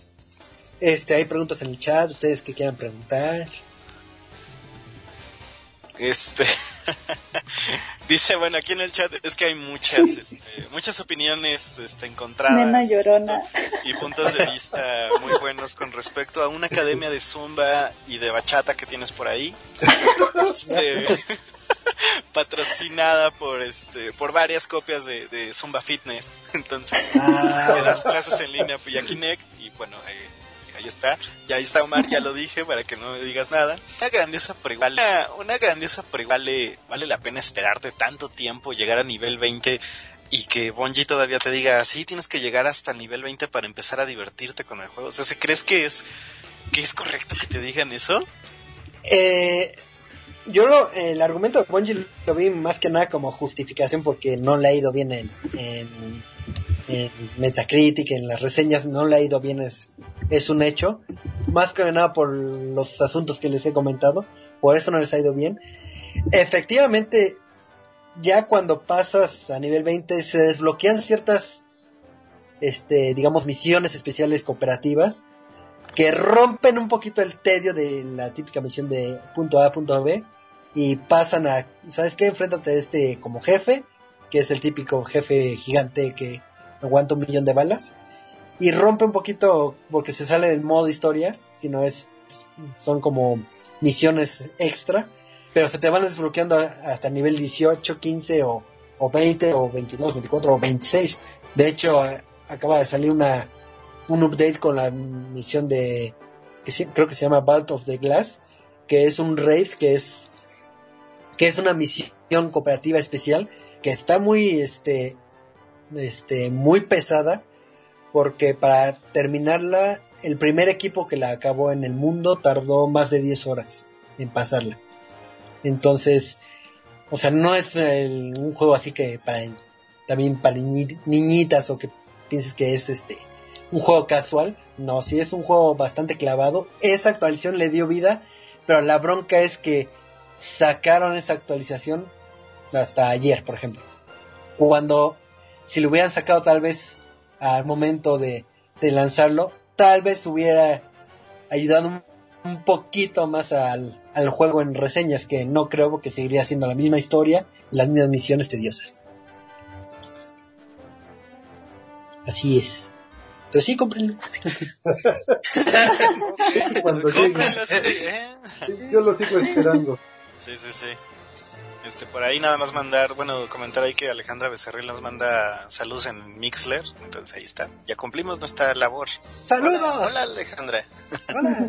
Este, hay preguntas en el chat, ustedes que quieran preguntar. Este dice, bueno, aquí en el chat es que hay muchas este, muchas opiniones este, encontradas. Nena llorona. Y puntos de vista muy buenos con respecto a una academia de zumba y de bachata que tienes por ahí. Este, patrocinada por este por varias copias de, de Zumba Fitness. Entonces, ah. le das clases en línea a Kinect y bueno, eh, ahí está, y ahí está Omar, ya lo dije para que no me digas nada. Una grandiosa pregunta, una, una grandiosa pregunta, vale, vale la pena esperarte tanto tiempo, llegar a nivel veinte y que Bungie todavía te diga, sí, tienes que llegar hasta el nivel veinte para empezar a divertirte con el juego. O sea, ¿se crees que es que es correcto que te digan eso? Eh, yo lo, el argumento de Bungie lo vi más que nada como justificación porque no le ha ido bien en, en, en Metacritic, en las reseñas no le ha ido bien, es, es un hecho, más que nada por los asuntos que les he comentado, por eso no les ha ido bien. Efectivamente, ya cuando pasas a nivel veinte se desbloquean ciertas, este, digamos, misiones especiales cooperativas que rompen un poquito el tedio de la típica misión de punto A a punto B y pasan a, ¿sabes qué? Enfréntate a este como jefe, que es el típico jefe gigante que aguanta un millón de balas, y rompe un poquito porque se sale del modo historia, sino es, son como misiones extra, pero se te van desbloqueando hasta nivel dieciocho, quince o, o veinte o veintidós, veinticuatro o veintiséis. De hecho, acaba de salir una un update con la misión de que sí, creo que se llama Vault of the Glass, que es un raid que es que es una misión cooperativa especial que está muy este este muy pesada porque para terminarla el primer equipo que la acabó en el mundo tardó más de diez horas en pasarla. Entonces, o sea, no es el, un juego así que para también para niñi, niñitas o que pienses que es este un juego casual. No, sí es un juego bastante clavado. Esa actualización le dio vida, pero la bronca es que sacaron esa actualización hasta ayer, por ejemplo. Cuando, si lo hubieran sacado tal vez al momento de, de lanzarlo, tal vez hubiera ayudado un, un poquito más al, al juego en reseñas, que no creo, porque seguiría siendo la misma historia y las mismas misiones tediosas. Así es. Entonces sí, cómprenlo. Cuando llegue. Cómprenlo, sí, ¿eh? Sí, yo lo sigo esperando. Sí, sí, sí. Este, por ahí nada más mandar, bueno, comentar ahí que Alejandra Becerril nos manda saludos en Mixler, entonces ahí está. Ya cumplimos nuestra labor. ¡Saludos! Hola, hola, Alejandra. Hola.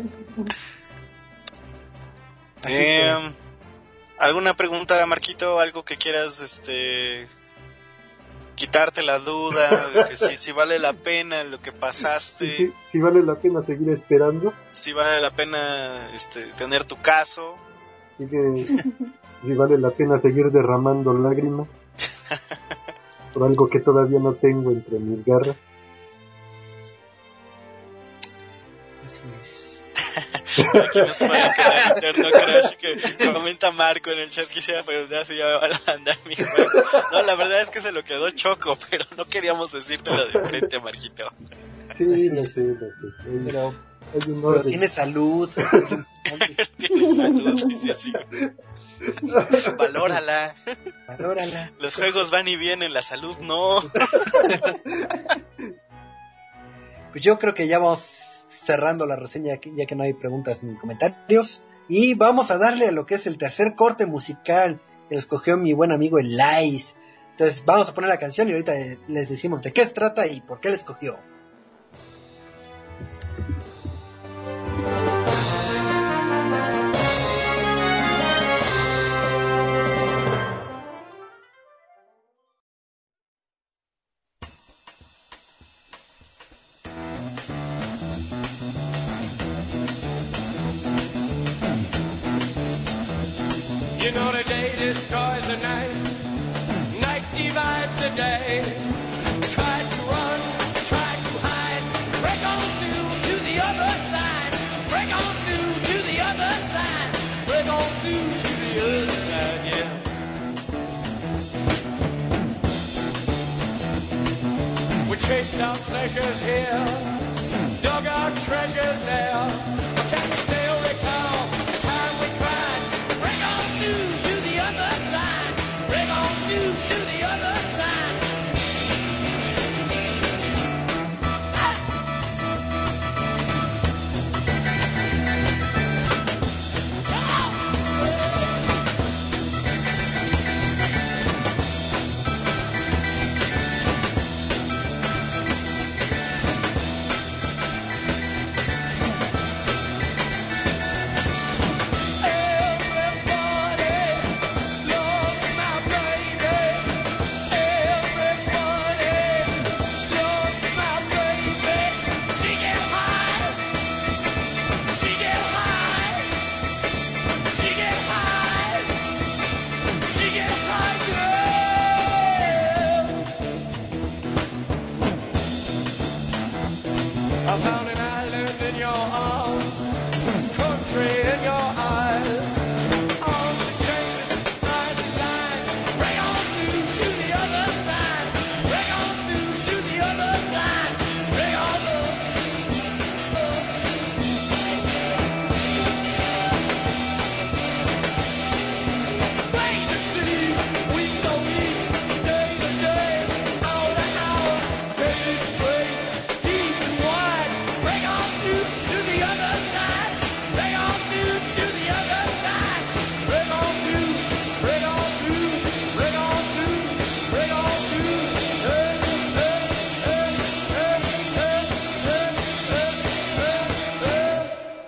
Eh, ¿Alguna pregunta, Marquito? ¿Algo que quieras, este, quitarte la duda de que si, si vale la pena lo que pasaste? Si, si vale la pena seguir esperando. Si vale la pena, este, tener tu caso. Así que si vale la pena seguir derramando lágrimas por algo que todavía no tengo entre mis garras. Así es. Aquí nos pone el canal interno Crash que comenta Marco en el chat. Quisiera preguntar si ya me van a mandar mi juego. No, la verdad es que se lo quedó Choco, pero no queríamos decírtelo de frente, Marquito. Sí, lo sé, lo sé. Hay, Pero, hay un pero orden. tiene salud. Tiene salud, sí, sí. Valórala. Valórala. Los juegos van y vienen, la salud no. Pues yo creo que ya vamos cerrando la reseña, ya que no hay preguntas ni comentarios. Y vamos a darle a lo que es el tercer corte musical que escogió mi buen amigo Elias. Entonces vamos a poner la canción y ahorita les decimos de qué se trata y por qué la escogió. You know the day destroys the night, night divides the day. Try to run, try to hide, break on through to the other side, break on through to the other side, break on through to the other side, yeah. We chased our pleasures here, dug our treasures there, but can we still recall the time we cried? Break on through to the other side, break on through to the other side. Ah! I found an island in your arms, country in your eyes. Arms that change, eyes that line. Break on through to the other side. Break on through to the other side. Break on through. Wait to see, week to week, day to day, hour to hour, day straight, deep and wide. Break on through to the other side. Break on through to the other side. Break on through, break on through, break on through, break on through. Hey, hey, hey, hey, hey, hey, hey, hey, hey.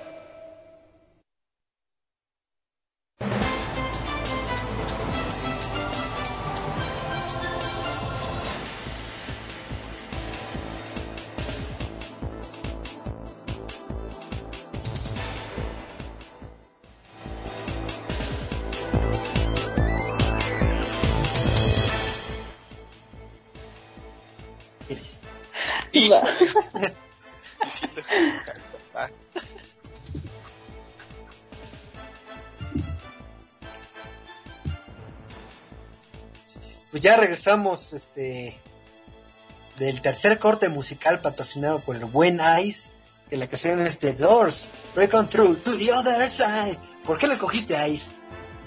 Iris. Va. Diciendo, ah, Pues ya regresamos este del tercer corte musical patrocinado por el buen Ice, que la canción es The Doors, Break on Through to the Other Side. ¿Por qué la escogiste, Ice?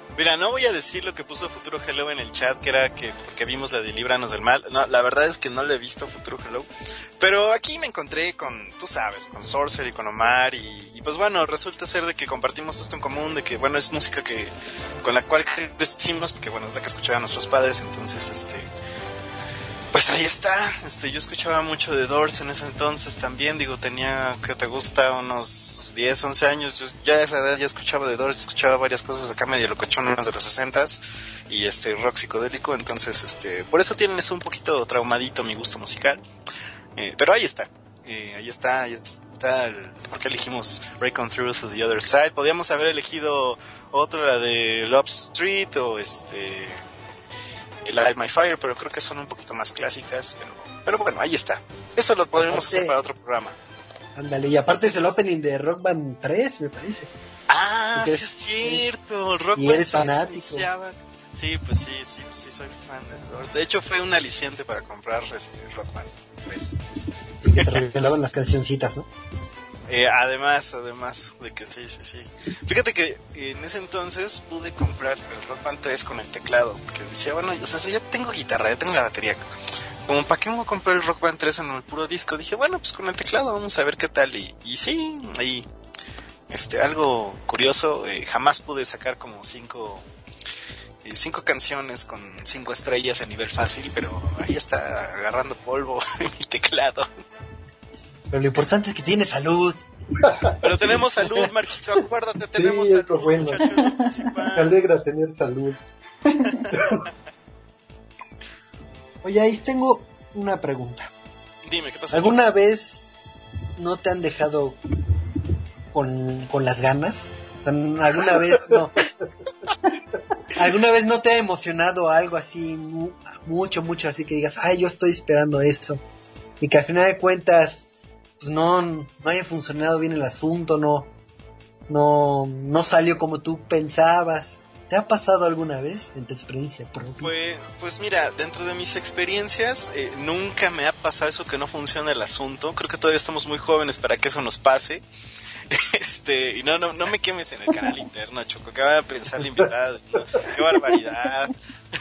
Mira, no voy a decir lo que puso Futuro Hello en el chat, que era que porque vimos la de Líbranos del Mal. No, la verdad es que no le he visto Futuro Hello. Pero aquí me encontré con, tú sabes, con Sorcerer y con Omar. Y, y pues bueno, resulta ser de que compartimos esto en común, de que bueno, es música que con la cual crecimos, porque bueno, es la que escuchaban nuestros padres. Entonces, este... pues ahí está, este, yo escuchaba mucho de Doors en ese entonces también, digo, tenía, ¿qué te gusta? Unos diez, once años, yo ya a esa edad ya escuchaba de Doors, escuchaba varias cosas acá medio locochonas de los sesentas y este, rock psicodélico, entonces, este, por eso tienes un poquito traumadito mi gusto musical, eh, pero ahí está, eh, ahí está, ahí está, el, ¿por qué elegimos Break On Through to the Other Side? Podríamos haber elegido otra, la de Love Street o este... Light My Fire, pero creo que son un poquito más clásicas, pero, pero bueno, ahí está. Eso lo podremos hacer para otro programa. Ándale, y aparte es el opening de Rock Band tres, me parece. Ah, sí es cierto, Rock y Band eres fanático. Iniciaba. Sí, pues sí, sí, sí soy fan de Doors. De hecho fue un aliciente para comprar este Rock Band tres. Este. Sí, que te revelaban las cancioncitas, ¿no? Eh, además, además de que sí, sí, sí. Fíjate que en ese entonces pude comprar el Rock Band tres con el teclado, porque decía, bueno, o sea, si ya tengo guitarra, ya tengo la batería, como para qué me voy a comprar el Rock Band tres en el puro disco. Dije, bueno, pues con el teclado vamos a ver qué tal. Y, y sí, ahí, este, algo curioso, eh, jamás pude sacar como cinco, eh, cinco canciones con cinco estrellas a nivel fácil, pero ahí está agarrando polvo mi teclado. Pero lo importante es que tiene salud. Pero tenemos salud, Marquito, acuérdate, tenemos sí, salud, bueno. muchachos. Me alegra tener salud. Oye, ahí tengo una pregunta. Dime, ¿qué pasó? ¿Alguna vez no te han dejado con, con las ganas? O sea, ¿alguna vez no? ¿Alguna vez no te ha emocionado algo así, mu- mucho, mucho, así que digas, ay, yo estoy esperando esto? Y que al final de cuentas... pues no, no haya funcionado bien el asunto, no, no, no salió como tú pensabas. ¿Te ha pasado alguna vez en tu experiencia propia? Pues, pues mira, dentro de mis experiencias eh, nunca me ha pasado eso que no funciona el asunto. Creo que todavía estamos muy jóvenes para que eso nos pase. Este, y no, no, no me quemes en el canal interno, Choco. ¿Qué va a pensar la invitada? ¿No? ¡Qué barbaridad!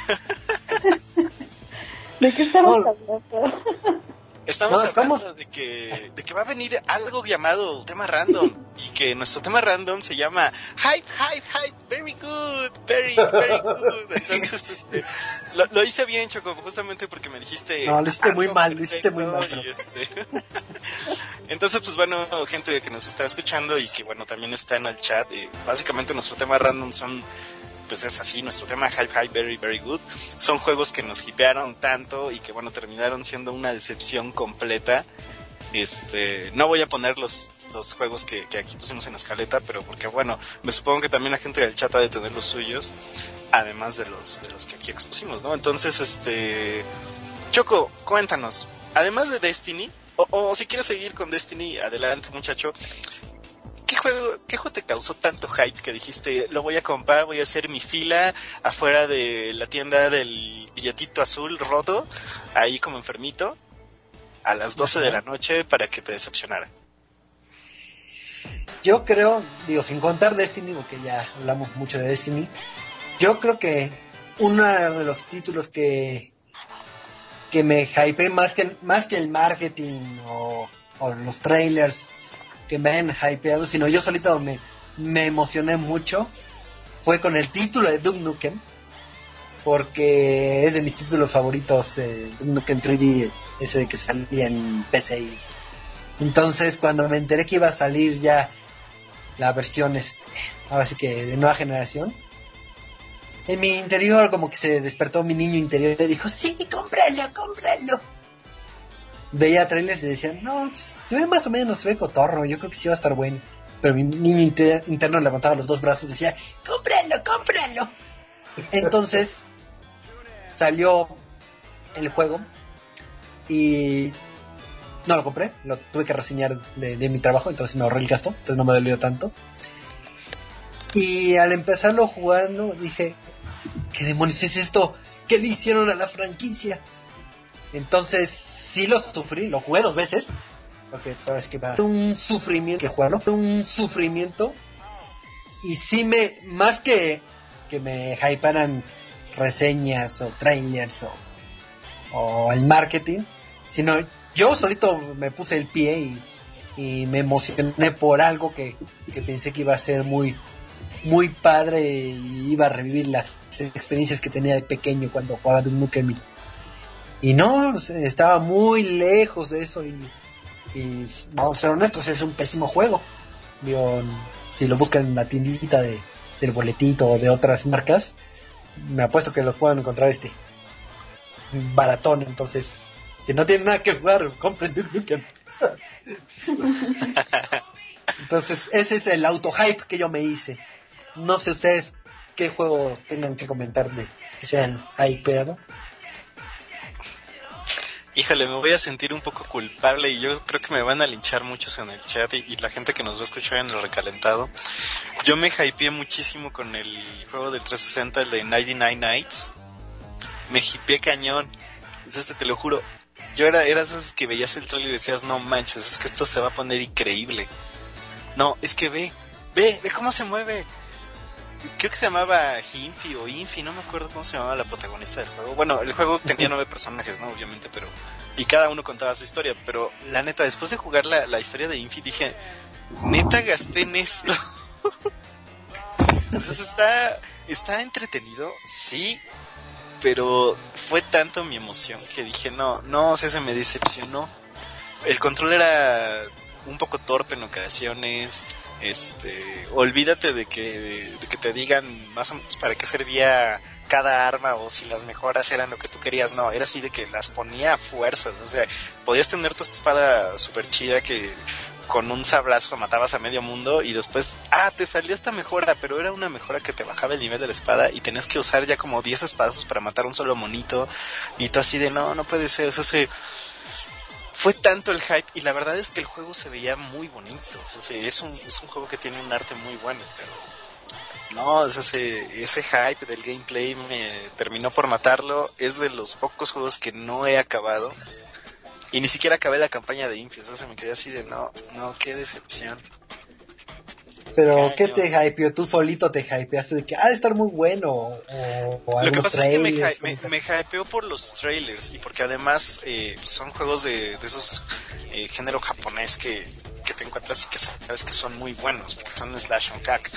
¿De qué estamos No. hablando? Estamos No, hablando estamos- de que de que va a venir algo llamado tema random y que nuestro tema random se llama hype, hype, hype, very good, very, very good. Entonces, este, lo, lo hice bien, Choco, justamente porque me dijiste... No, lo hiciste muy hazlo mal, lo hiciste muy perfecto, mal, y este... Entonces, pues bueno, gente que nos está escuchando y que bueno, también está en el chat, eh, básicamente nuestro tema random son... pues es así, nuestro tema Hype Hype Very Very Good, son juegos que nos hipearon tanto y que bueno, terminaron siendo una decepción completa. Este, no voy a poner los, los juegos que, que aquí pusimos en la escaleta, pero porque bueno, me supongo que también la gente del chat ha de tener los suyos, además de los, de los que aquí expusimos, ¿no? Entonces, este, Choco, cuéntanos, además de Destiny, o, o si quieres seguir con Destiny, adelante muchacho, ¿Qué juego, ¿Qué juego te causó tanto hype que dijiste, lo voy a comprar, voy a hacer mi fila afuera de la tienda del billetito azul roto, ahí como enfermito, a las doce de la noche para que te decepcionara? Yo creo, digo, sin contar Destiny, porque ya hablamos mucho de Destiny, yo creo que uno de los títulos que que me hypeé más que más que el marketing o, o los trailers que me han hypeado, sino yo solito me, me emocioné mucho, fue con el título de Duke Nukem, porque es de mis títulos favoritos, eh, Duke Nukem tres D, ese que salía en P C. Y entonces cuando me enteré que iba a salir ya la versión, este, ahora sí que de nueva generación, en mi interior como que se despertó mi niño interior y dijo, sí, cómpralo, cómpralo. Veía trailers y decían, no, se ve más o menos, se ve cotorro, yo creo que sí va a estar bueno. Pero mi niño inter- interno levantaba los dos brazos y decía, cómpralo, cómpralo. Entonces salió el juego y no lo compré, lo tuve que reseñar de, de mi trabajo, entonces me ahorré el gasto, entonces no me dolió tanto. Y al empezarlo jugando dije, ¿qué demonios es esto? ¿Qué le hicieron a la franquicia? Entonces sí lo sufrí, lo jugué dos veces, porque pues ahora es que va un sufrimiento que jugarlo, un sufrimiento, y sí me, más que que me hypearan reseñas o trailers o, o el marketing, sino yo solito me puse el pie y, y me emocioné por algo que, que pensé que iba a ser muy muy padre y iba a revivir las experiencias que tenía de pequeño cuando jugaba Duke Nukem. Y no, estaba muy lejos de eso y, y vamos a ser honestos, es un pésimo juego. Digo, si lo buscan en la tiendita de, del boletito o de otras marcas, me apuesto que los puedan encontrar este baratón. Entonces, si no tienen nada que jugar, compren Duke Nukem. Entonces, ese es el auto hype que yo me hice. No sé ustedes qué juego tengan que comentar de que sean hypeado. Híjole, me voy a sentir un poco culpable y yo creo que me van a linchar muchos en el chat y, y la gente que nos va a escuchar en el recalentado. Yo me hypeé muchísimo con el juego del trescientos sesenta, el de noventa y nueve Nights. Me hypeé cañón. Entonces, te lo juro, yo era, era esas que veías el trailer y decías, no manches, es que esto se va a poner increíble. No, es que ve, ve, ve cómo se mueve. Creo que se llamaba Infi o Infi, no me acuerdo cómo se llamaba la protagonista del juego. Bueno, el juego tenía nueve personajes, ¿no? Obviamente, pero... Y cada uno contaba su historia, pero la neta, después de jugar la, la historia de Infi, dije, neta gasté en esto. Entonces está, está entretenido, sí, pero fue tanto mi emoción que dije, no, no, o sea, se me decepcionó. El control era un poco torpe en ocasiones. Este, olvídate de que de, de que te digan más o menos para qué servía cada arma o si las mejoras eran lo que tú querías. No, era así de que las ponía a fuerzas. O sea, podías tener tu espada super chida que con un sablazo matabas a medio mundo y después, ah, te salió esta mejora, pero era una mejora que te bajaba el nivel de la espada y tenías que usar ya como diez espadazos para matar un solo monito y tú así de, no, no puede ser. O sea, se... Fue tanto el hype y la verdad es que el juego se veía muy bonito. O sea, es un, es un juego que tiene un arte muy bueno, pero no, o sea, ese, ese hype del gameplay me terminó por matarlo. Es de los pocos juegos que no he acabado y ni siquiera acabé la campaña de Infi. O sea, se me quedé así de no, no, qué decepción. Pero, Caño. ¿qué te hypeó? Tú solito te hypeaste de que ha de estar muy bueno. O, o Lo que pasa es que me, trailers, me, me hypeó por los trailers y porque además eh, son juegos de, de esos eh, género japonés que, que te encuentras y que sabes que son muy buenos, porque son slash and hack.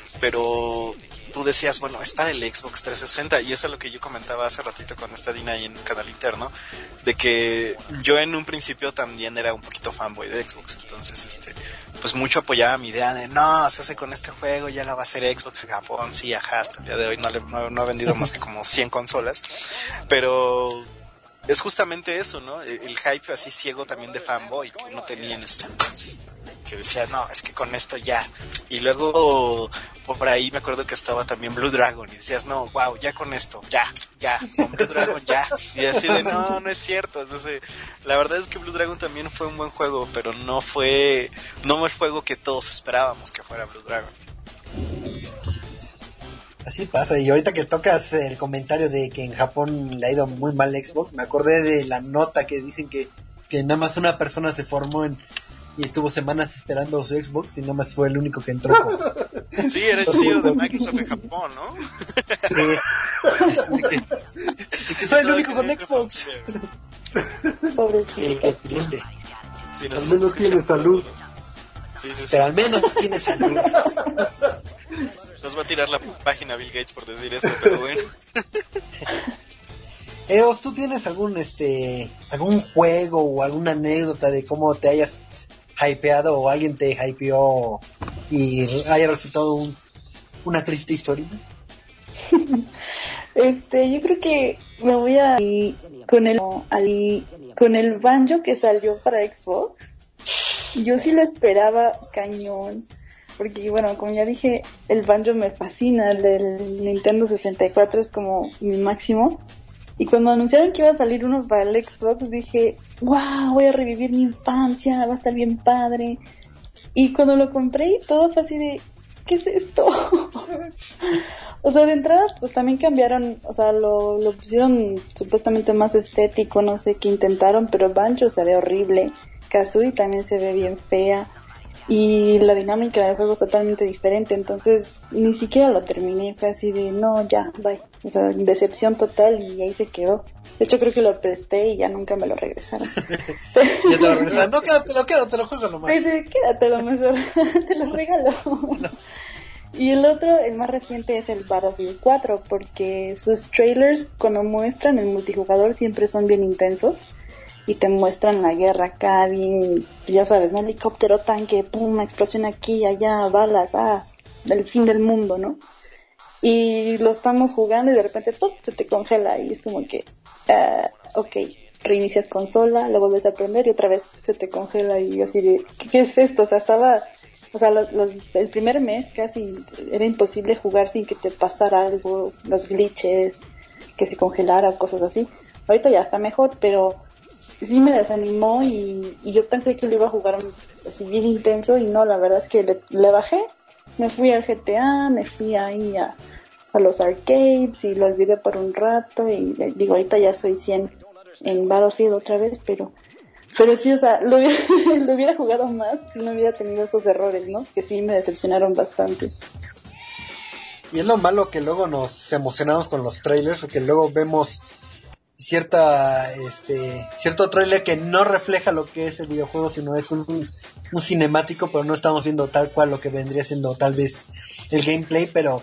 Pero tú decías, bueno, es para el Xbox trescientos sesenta y eso es lo que yo comentaba hace ratito con esta Dina ahí en un canal interno, de que yo en un principio también era un poquito fanboy de Xbox, entonces este pues mucho apoyaba mi idea de no, se hace con este juego, ya lo va a hacer Xbox en Japón, sí, ajá, hasta el día de hoy no, le, no, no ha vendido más que como cien consolas, pero es justamente eso, ¿no? El, el hype así ciego también de fanboy que uno tenía en ese entonces, que decía, no, es que con esto ya. Y luego por ahí me acuerdo que estaba también Blue Dragon y decías, no, wow, ya con esto, ya, ya, con Blue Dragon ya. Y así de, no, no es cierto. Entonces, la verdad es que Blue Dragon también fue un buen juego, pero no fue, no fue el juego que todos esperábamos que fuera Blue Dragon. Así pasa, y ahorita que tocas el comentario de que en Japón le ha ido muy mal Xbox, me acordé de la nota que dicen que, que nada más una persona se formó en y estuvo semanas esperando su Xbox y nada más fue el único que entró. Sí, era el C E O de Microsoft en Japón, ¿no? Sí. De que, de que soy el único con Xbox. Pobrecito. Sí, qué triste. Sí, Al menos tiene salud. Sí, sí, sí. Pero al menos tiene salud. Nos va a tirar la página Bill Gates por decir esto, pero bueno. Eos, ¿tú tienes algún este algún juego o alguna anécdota de cómo te hayas hypeado o alguien te hypeó y haya resultado un, una triste historia? Este, yo creo que me voy a ir con el al, con el Banjo que salió para Xbox. Yo sí lo esperaba cañón, porque bueno, como ya dije, el Banjo me fascina, el del Nintendo sesenta y cuatro es como mi máximo. Y cuando anunciaron que iba a salir uno para el Xbox, dije, wow, voy a revivir mi infancia, va a estar bien padre. Y cuando lo compré, todo fue así de, ¿qué es esto? O sea, de entrada, pues también cambiaron, o sea, lo, lo pusieron supuestamente más estético, no sé qué intentaron, pero Banjo se ve horrible, Kazooie también se ve bien fea. y la dinámica del juego es totalmente diferente, entonces ni siquiera lo terminé, fue así de no, ya, bye, o sea, decepción total y ahí se quedó. De hecho creo que lo presté y ya nunca me lo regresaron. Ya te lo regresaron, no, quédatelo, quédatelo, juego nomás. Pues, eh, quédatelo mejor, te lo regalo. Y el otro, el más reciente, es el Battlefield cuatro, porque sus trailers cuando muestran el multijugador siempre son bien intensos. Y te muestran la guerra acá, bien, ya sabes, ¿no? Helicóptero, tanque, pum, explosión aquí, allá, balas, ah, el fin del mundo, ¿no? Y lo estamos jugando y de repente ¡pum! Se te congela y es como que, uh, ok, reinicias consola, lo vuelves a prender y otra vez se te congela y así de, ¿qué, qué es esto? O sea, estaba, o sea, los, los, el primer mes casi era imposible jugar sin que te pasara algo, los glitches, que se congelara, cosas así. Ahorita ya está mejor, pero sí me desanimó y, y yo pensé que lo iba a jugar así bien intenso y no, la verdad es que le, le bajé, me fui al G T A, me fui ahí a, a los arcades y lo olvidé por un rato y digo, ahorita ya soy cien en Battlefield otra vez, pero pero sí, o sea, lo hubiera, lo hubiera jugado más si no hubiera tenido esos errores, ¿no? Que sí me decepcionaron bastante. Y es lo malo que luego nos emocionamos con los trailers, porque luego vemos cierta este cierto trailer que no refleja lo que es el videojuego, sino es un, un cinemático, pero no estamos viendo tal cual lo que vendría siendo tal vez el gameplay. Pero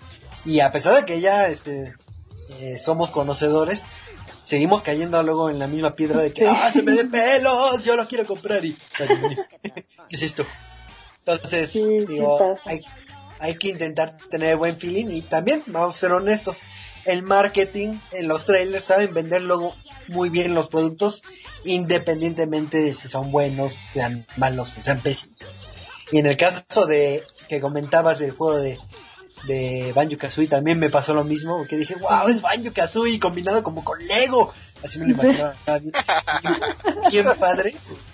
y a pesar de que ya este eh, somos conocedores, seguimos cayendo luego en la misma piedra de que sí. ¡Ah, se me den pelos! Yo lo quiero comprar y ¿qué es esto? Entonces sí, digo, hay, hay que intentar tener buen feeling y también vamos a ser honestos, el marketing en los trailers saben vender luego muy bien los productos, independientemente de si son buenos, sean malos, sean pésimos. Y en el caso de que comentabas del juego de, de Banjo-Kazooie, también me pasó lo mismo, porque dije, wow, es Banjo-Kazooie combinado como con Lego. Así me lo imaginaba bien, bien padre.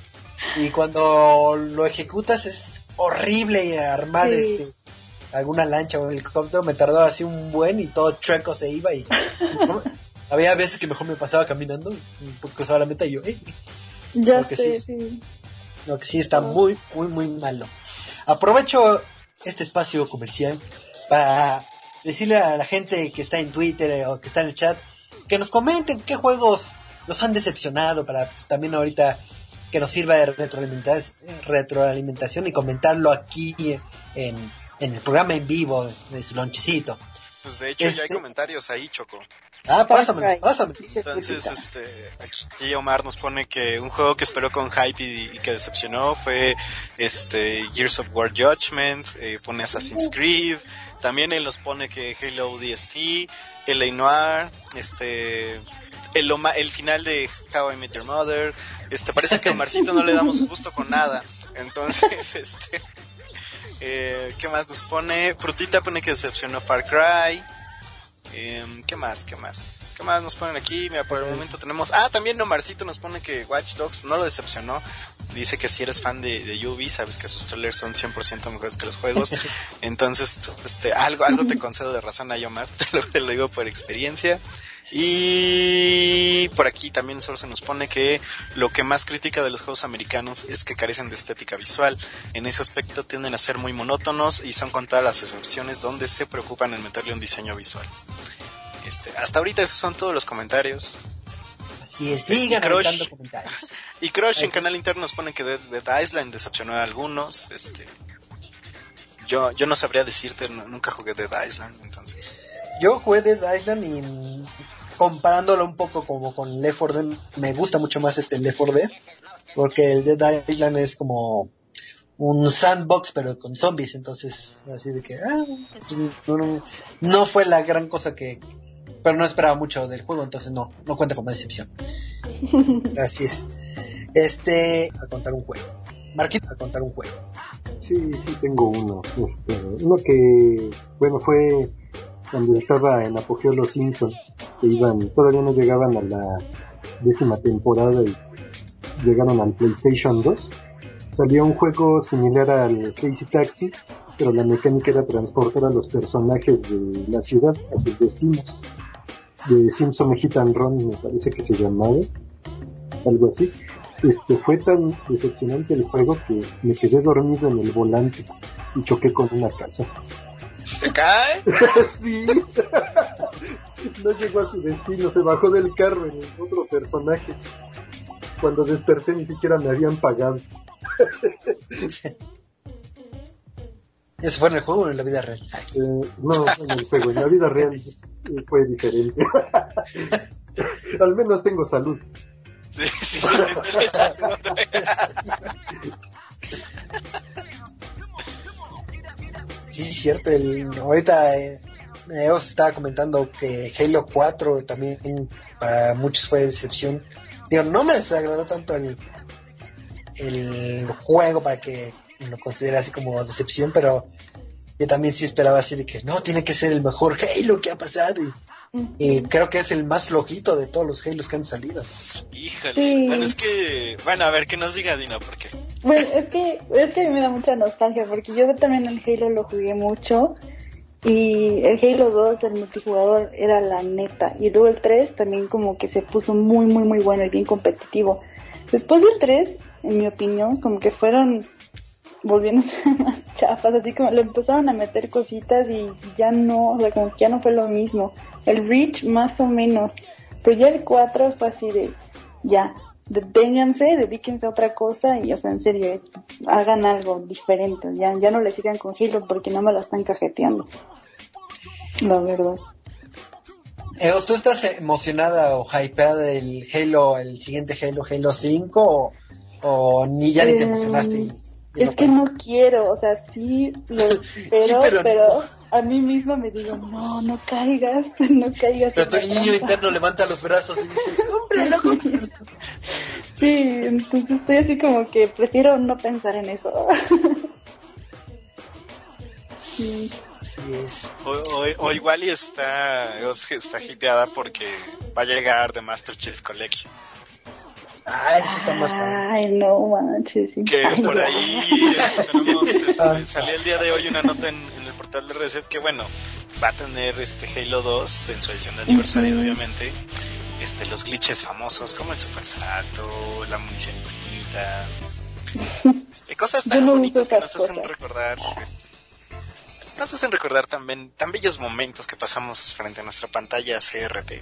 Y cuando lo ejecutas es horrible armar sí. este alguna lancha o un helicóptero. Me tardó así un buen y todo chueco se iba y no, había veces que mejor me pasaba caminando porque usaba la meta y yo ¡eh! Ya sé, sí, sí. No, que sí está oh. muy, muy, muy malo. Aprovecho este espacio comercial para decirle a la gente que está en Twitter o que está en el chat que nos comenten qué juegos nos han decepcionado, para pues, también ahorita que nos sirva de retroalimentación, retroalimentación y comentarlo aquí en en el programa en vivo de su lonchecito. Pues de hecho este... ya hay comentarios ahí, Choco. Ah, pásame, pásame. Entonces, este, aquí Omar nos pone que un juego que esperó con hype y, y que decepcionó fue este Gears of War Judgment, eh, pone Assassin's Creed, también él nos pone que Halo O D S T, L A Noire, este, el, el final de How I Met Your Mother, este, parece que a Omarcito no le damos gusto con nada, entonces, este... Eh, ¿qué más nos pone? Frutita pone que decepcionó Far Cry. Eh, ¿Qué más? ¿Qué más? ¿Qué más nos ponen aquí? Mira, por el momento tenemos... Ah, también Omarcito nos pone que Watch Dogs no lo decepcionó. Dice que si eres fan de, de Ubi, sabes que sus trailers son cien por ciento mejores que los juegos. Entonces, este, algo, algo te concedo de razón a Omar, te lo, te lo digo por experiencia. Y por aquí también solo se nos pone que lo que más critica de los juegos americanos es que carecen de estética visual. En ese aspecto tienden a ser muy monótonos y son contadas las excepciones donde se preocupan en meterle un diseño visual. Este, hasta ahorita esos son todos los comentarios. Así es, sigan dando comentarios. Y Crush en canal interno nos pone que Dead, Dead Island decepcionó a algunos. Este, yo yo no sabría decirte, no, nunca jugué Dead Island, entonces. Yo jugué Dead Island y comparándolo un poco como con Left four Dead, me gusta mucho más este Left four Dead, porque el Dead Island es como un sandbox pero con zombies, entonces así de que ah, pues no, no, no fue la gran cosa que, pero no esperaba mucho del juego, entonces no, no cuenta como decepción. Así es. Este, a contar un juego. Marquito, a contar un juego. Sí, sí tengo uno. Este, uno que, bueno, fue cuando estaba en apogeo Los Simpsons, que iban, todavía no llegaban a la décima temporada y llegaron al PlayStation dos. Salió un juego similar al Crazy Taxi, pero la mecánica era transportar a los personajes de la ciudad a sus destinos. De Simpson Hit and Run me parece que se llamaba, algo así. este fue tan decepcionante el juego que me quedé dormido en el volante y choqué con una casa. ¿Se cae? Sí. No llegó a su destino, se bajó del carro en el otro personaje. Cuando desperté ni siquiera me habían pagado. ¿Eso fue en el juego o en la vida real? Eh, no, en el juego, en la vida real eh, fue diferente. Al menos tengo salud. Sí, sí, sí, sí, tiene salud. Sí, cierto. El, ahorita eh, os estaba comentando que Halo cuatro también para muchos fue decepción. Digo, no me desagradó tanto el, el juego para que lo considere así como decepción, pero yo también sí esperaba así de que no, tiene que ser el mejor Halo que ha pasado y, y creo que es el más flojito de todos los Halos que han salido. Híjole, Sí. bueno, es que, bueno, a ver, que nos diga Dino, ¿por qué? Bueno, es que, es que a mí me da mucha nostalgia porque yo también el Halo lo jugué mucho y el Halo dos, el multijugador, era la neta. Y luego el tres también como que se puso muy, muy, muy bueno y bien competitivo. Después del tres, en mi opinión, como que fueron volviéndose más chafas, así como le empezaron a meter cositas y ya no, o sea, como que ya no fue lo mismo. El Reach más o menos, pero ya el cuatro fue así de, ya, deténganse, dedíquense a otra cosa y, o sea, en serio, hagan algo diferente, ya, ya no le sigan con Halo porque no me la están cajeteando, la verdad. Eh, ¿Tú estás emocionada o hypeada del Halo, el siguiente Halo, Halo cinco o, o ni ya ni te Eh, emocionaste? Y, y Es que no quiero, o sea, sí lo espero, Sí, pero pero, no. a mí misma me digo, no, no caigas, no caigas. Pero tu en la niño trampa. interno levanta los brazos y dice, cómpralo, cómpralo. Sí, entonces estoy así como que prefiero no pensar en eso. Sí. Así es. O, o, o igual y está, está hipeada porque va a llegar The Master Chief Collection. Ah, eso está más padre. Ay, no manches. Sí. Que Ay, por no. ahí eh, tenemos, este, Ah. salió el día de hoy una nota en, en el portal de Reset que, bueno, va a tener este Halo dos en su edición de aniversario, Ujú. obviamente. Este, los glitches famosos como el super salto, la munición infinita, este, cosas Yo tan no bonitas uso que nos esas hacen cosas. recordar, este, nos hacen recordar también tan bellos momentos que pasamos frente a nuestra pantalla C R T.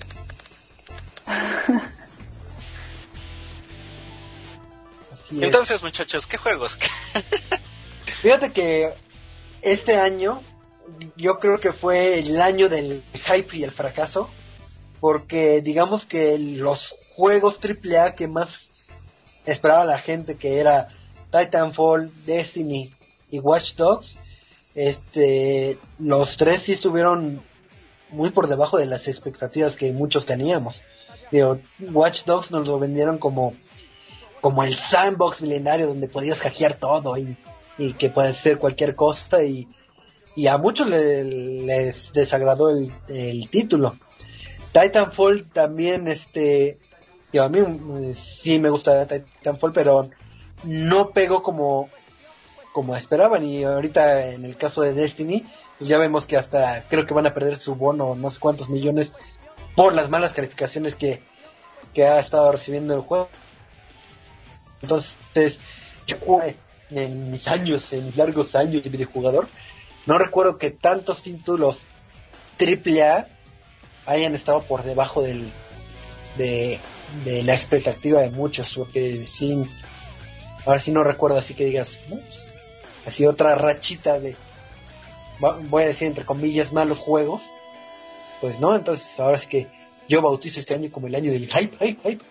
Así es. Entonces, muchachos, ¿qué juegos? Fíjate que este año yo creo que fue el año del hype y el fracaso, porque digamos que los juegos triple A que más esperaba la gente, que era Titanfall, Destiny y Watch Dogs, este, los tres sí estuvieron muy por debajo de las expectativas que muchos teníamos. Digo, Watch Dogs nos lo vendieron como como el sandbox milenario donde podías hackear todo y, y que puedes hacer cualquier cosa y, y a muchos le- les desagradó el, el título. Titanfall también, este, digo, a mí eh, sí me gusta Titanfall, pero no pegó como como esperaban, y ahorita en el caso de Destiny pues ya vemos que hasta creo que van a perder su bono no sé cuántos millones por las malas calificaciones que, que ha estado recibiendo el juego. Entonces, yo en mis años, en mis largos años de videojugador, no recuerdo que tantos títulos triple A hayan estado por debajo del de, de la expectativa de muchos, porque sí, ahora sí no recuerdo así que digas, ¿no? Pues, así otra rachita de, va- voy a decir entre comillas, malos juegos, pues no, entonces ahora sí que yo bautizo este año como el año del hype, hype, hype.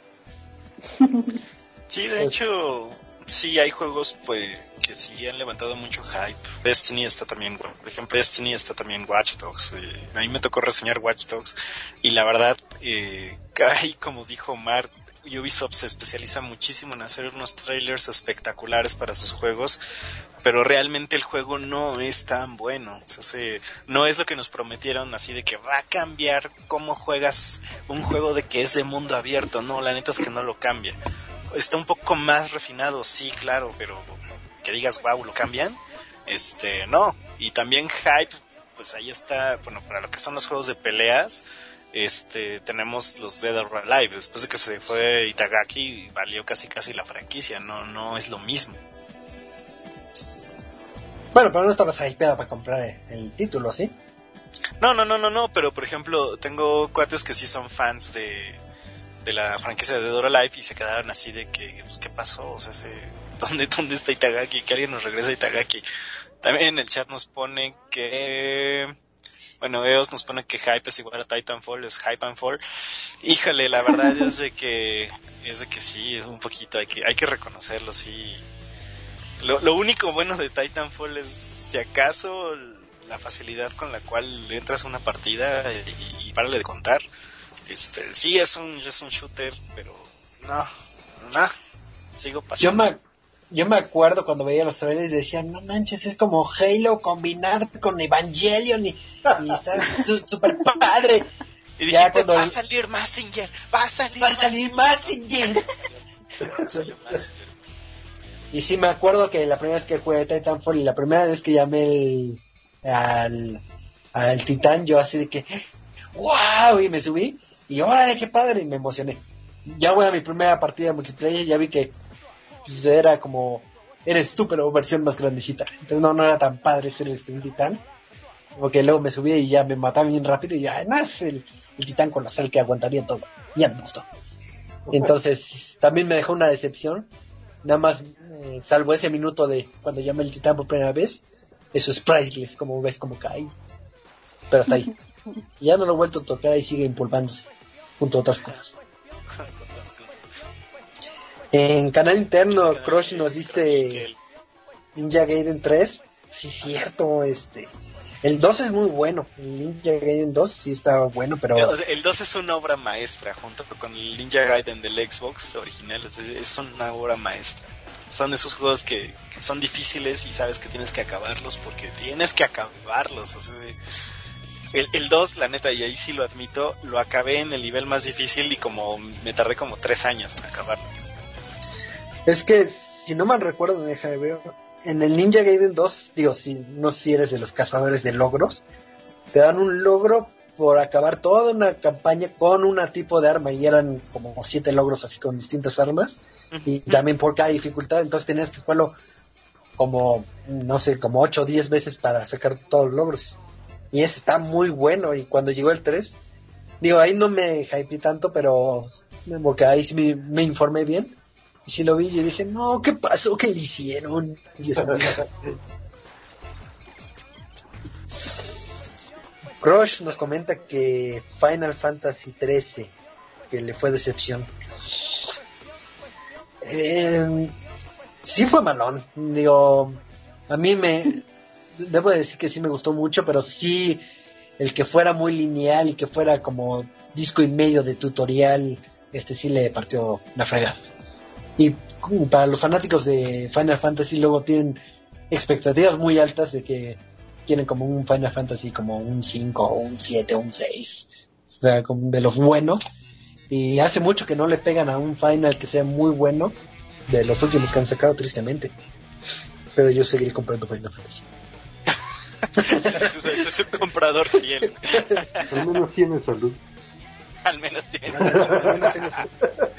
Sí, de hecho, sí hay juegos pues que sí han levantado mucho hype. Destiny está también, bueno, por ejemplo, Destiny está también Watch Dogs. Eh, a mí me tocó reseñar Watch Dogs y la verdad, eh, ahí como dijo Omar, Ubisoft se especializa muchísimo en hacer unos trailers espectaculares para sus juegos, pero realmente el juego no es tan bueno. O sea, se, no es lo que nos prometieron, así de que va a cambiar cómo juegas un juego de que es de mundo abierto. No, la neta es que no lo cambia. Está un poco más refinado, sí, claro, pero que digas, wow, lo cambian, este, no. Y también hype, pues ahí está, bueno, para lo que son los juegos de peleas, este tenemos los Dead or Alive. Después de que se fue Itagaki, valió casi casi la franquicia. No no es lo mismo. Bueno, pero no estabas hypeado para comprar el título, ¿sí? No, no, no, no, no, pero por ejemplo, tengo cuates que sí son fans de, de la franquicia de Dead or Alive y se quedaron así de que, pues, ¿qué pasó? O sea, se, ¿dónde, ¿dónde está Itagaki? Que alguien nos regrese a Itagaki. También en el chat nos pone que, bueno, Eos nos pone que Hype es igual a Titanfall, es Hype and Fall. Híjole, la verdad es de que, es de que sí, es un poquito, hay que, hay que reconocerlo, sí. Lo, lo único bueno de Titanfall es, si acaso, la facilidad con la cual entras a una partida y, y párale de contar. Este, sí es un, es un shooter, pero no, no, sigo pasando. Yo me, yo me acuerdo cuando veía los trailers y decía, no manches, es como Halo combinado con Evangelion y, y está súper padre. Y ya dijiste, cuando va a salir Mazinger, va a salir va a salir Mazinger. Va a salir Mazinger. Y sí me acuerdo que la primera vez que jugué Titanfall y la primera vez que llamé el, al, al titán, yo así de que, wow, y me subí, y órale, qué padre, y me emocioné. Ya voy a mi primera partida de multiplayer, ya vi que pues, era como, eres tú, pero versión más grandecita. Entonces no, no era tan padre ser este, un titán, porque luego me subí y ya me mataba bien rápido, y ya, además, el, el titán colosal que aguantaría todo, ya me gustó. Entonces, también me dejó una decepción. Nada más, eh, salvo ese minuto de cuando llamé el titán por primera vez, eso es priceless, como ves como cae. Pero hasta ahí. Y ya no lo he vuelto a tocar y sigue empolvándose, junto a otras cosas. En canal interno, Crush nos dice Ninja Gaiden tres. Sí, cierto, este. El dos es muy bueno. El Ninja Gaiden dos sí está bueno, pero... El dos es una obra maestra, junto con el Ninja Gaiden del Xbox original. Es, es una obra maestra. Son esos juegos que, que son difíciles y sabes que tienes que acabarlos porque tienes que acabarlos. O sea, el, el dos, la neta, y ahí sí lo admito, lo acabé en el nivel más difícil y como me tardé como tres años en acabarlo. Es que, si no mal recuerdo, deja de ver... En el Ninja Gaiden dos, digo, si no sé si eres de los cazadores de logros, te dan un logro por acabar toda una campaña con un tipo de arma, y eran como siete logros así con distintas armas, y también por cada dificultad, entonces tenías que jugarlo como, no sé, como ocho o diez veces para sacar todos los logros, y ese está muy bueno. Y cuando llegó el tres, digo, ahí no me hypeé tanto, pero porque ahí sí me, me informé bien. Y si lo vi, yo dije, no, ¿qué pasó? ¿Qué le hicieron? Dios mío. Crush nos comenta que Final Fantasy trece, que le fue decepción. Eh, sí fue malón. Digo, a mí me... Debo decir que sí me gustó mucho, pero sí, el que fuera muy lineal y que fuera como disco y medio de tutorial, este sí le partió la fregada. Y para los fanáticos de Final Fantasy luego tienen expectativas muy altas de que quieren como un Final Fantasy como un cinco o un siete o un seis, o sea, como de los buenos, y hace mucho que no le pegan a un Final que sea muy bueno, de los últimos que han sacado, tristemente. Pero yo seguiré comprando Final Fantasy. Eso es un comprador fiel. Al menos tiene salud. Al menos tiene Al menos tiene salud.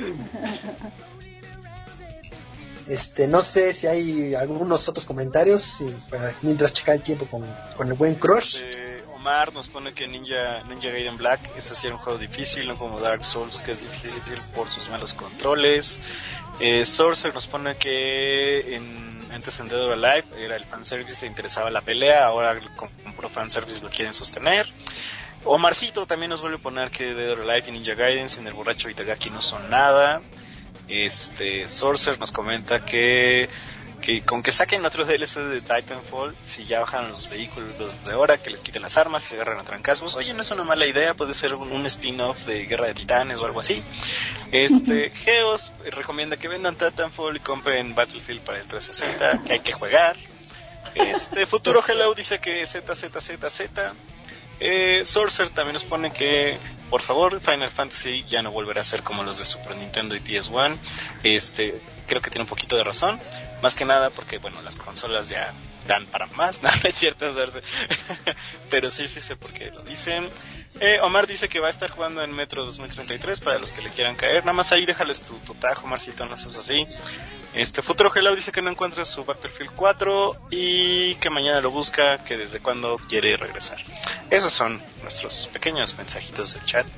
Este, no sé si hay algunos otros comentarios y para, mientras checa el tiempo con, con el buen Crush. Eh, Omar nos pone que Ninja, Ninja Gaiden Black ese sí era un juego difícil, no como Dark Souls, que es difícil por sus malos controles. eh, Sorcerer nos pone que en, antes en Dead or Alive era el fanservice, le interesaba la pelea, ahora con, con puro fanservice lo quieren sostener. Omarcito también nos vuelve a poner que Dead or Alive y Ninja Gaiden sin el borracho Itagaki no son nada. Este Sorcerer nos comenta que, que con que saquen otro D L C de Titanfall, si ya bajan los vehículos de hora, que les quiten las armas y se agarran a trancazos. Oye, no es una mala idea, puede ser un, un spin-off de Guerra de Titanes o algo así. Este Geos recomienda que vendan Titanfall y compren Battlefield para el trescientos sesenta, que hay que jugar. Este Futuro Hello dice que Z Z Z Z. Eh, Sorcerer también nos pone que por favor Final Fantasy ya no volverá a ser como los de Super Nintendo y P S uno. Este, creo que tiene un poquito de razón, más que nada porque bueno, las consolas ya dan para más, no, no es cierto, o sea, pero sí, sí sé por qué lo dicen. Eh, Omar dice que va a estar jugando en Metro dos mil treinta y tres para los que le quieran caer, nada más ahí déjales tu, tu tajo, Omarcito, no seas así. Este Futuro Hello dice que no encuentra su Battlefield cuatro y que mañana lo busca, que desde cuándo quiere regresar. Esos son nuestros pequeños mensajitos del chat.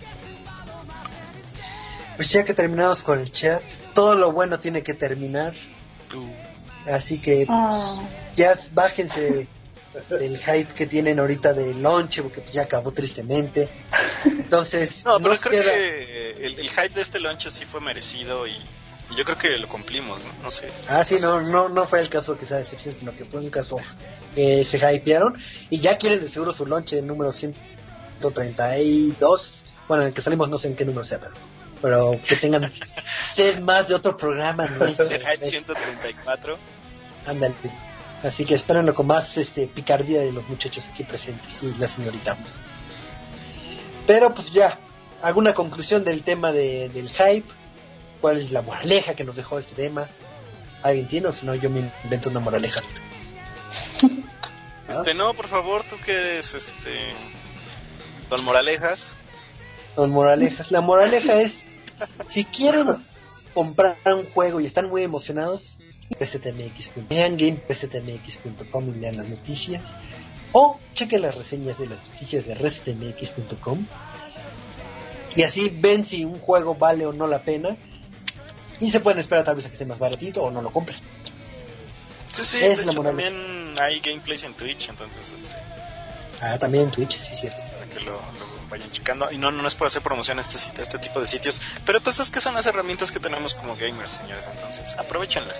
Pues ya que terminamos con el chat, todo lo bueno tiene que terminar. Así que pues, Ah. ya bájense del hype que tienen ahorita de launch, porque pues ya acabó tristemente. Entonces, No, pero nos creo queda... que el, el hype de este launch sí fue merecido y, y yo creo que lo cumplimos, ¿no? No sé. Ah, sí, no, no, no fue el caso que sea decepción, sino que fue un caso que se hypearon y ya quieren de seguro su launch en número ciento treinta y dos. Bueno, en el que salimos no sé en qué número sea, pero, pero que tengan sed más de otro programa nuestro. El hype ciento treinta y cuatro. Ándale. Así que espérenlo con más este picardía de los muchachos aquí presentes y la señorita. Pero pues ya, ¿alguna conclusión del tema de, del hype? ¿Cuál es la moraleja que nos dejó este tema? ¿Alguien tiene o si no yo me invento una moraleja? Este, no, por favor, tú que eres, este... Don Moralejas. Don Moralejas. La moraleja es, si quieren comprar un juego y están muy emocionados, P C T M X. Vean game P C T M X punto com y lean las noticias. O chequen las reseñas de las noticias de Reset M X punto com. Y así ven si un juego vale o no la pena. Y se pueden esperar tal vez a que esté más baratito o no lo compren. Sí, sí, Es de la hecho, moraleja. también hay gameplays en Twitch, entonces, este... Ah, también en Twitch, sí es cierto. para que lo, lo vayan checando. Y no, no es por hacer promoción a este, sit- a este tipo de sitios, pero pues es que son las herramientas que tenemos como gamers, señores, entonces aprovechenlas.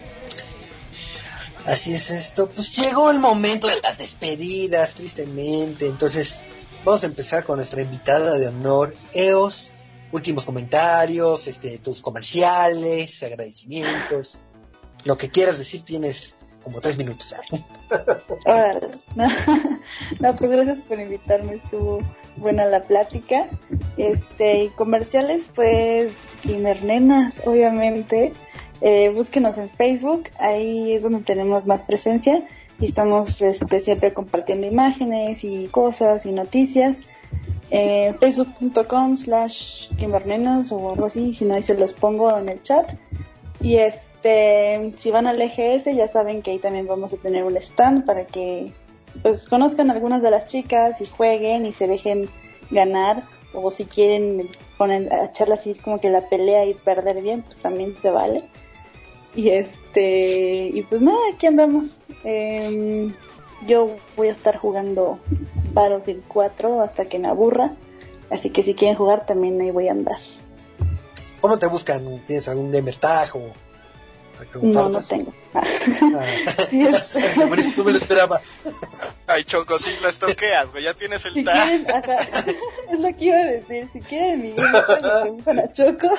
Así es esto. Pues llegó el momento de las despedidas, tristemente. Entonces, vamos a empezar con nuestra invitada de honor, Eos. Últimos comentarios, este, tus comerciales, agradecimientos. Lo que quieras decir, tienes como tres minutos. Órale. No, no, pues gracias por invitarme, estuvo buena la plática. Este, y comerciales, pues, Gamer Nenas, obviamente. Eh, búsquenos en Facebook, ahí es donde tenemos más presencia y estamos este, siempre compartiendo imágenes y cosas y noticias. Eh, facebook punto com slash gamernenas o algo así, si no ahí se los pongo en el chat. Y este, si van al E G S ya saben que ahí también vamos a tener un stand para que pues conozcan algunas de las chicas y jueguen y se dejen ganar, o si quieren poner a echarle así como que la pelea y perder bien, pues también se vale. Y este, y pues nada, aquí andamos. Eh, yo voy a estar jugando Battlefield cuatro hasta que me aburra, así que si quieren jugar también ahí voy a andar. ¿Cómo te buscan? ¿Tienes algún gamer tag o para que No, no compartas? tengo. Ah. Sí, es- No me lo esperaba. Ay, Choco, si las toqueas, güey, ya tienes el Si tag. quieren, ajá, es lo que iba a decir, si quieren mi gamer tag, le preguntan a Choco.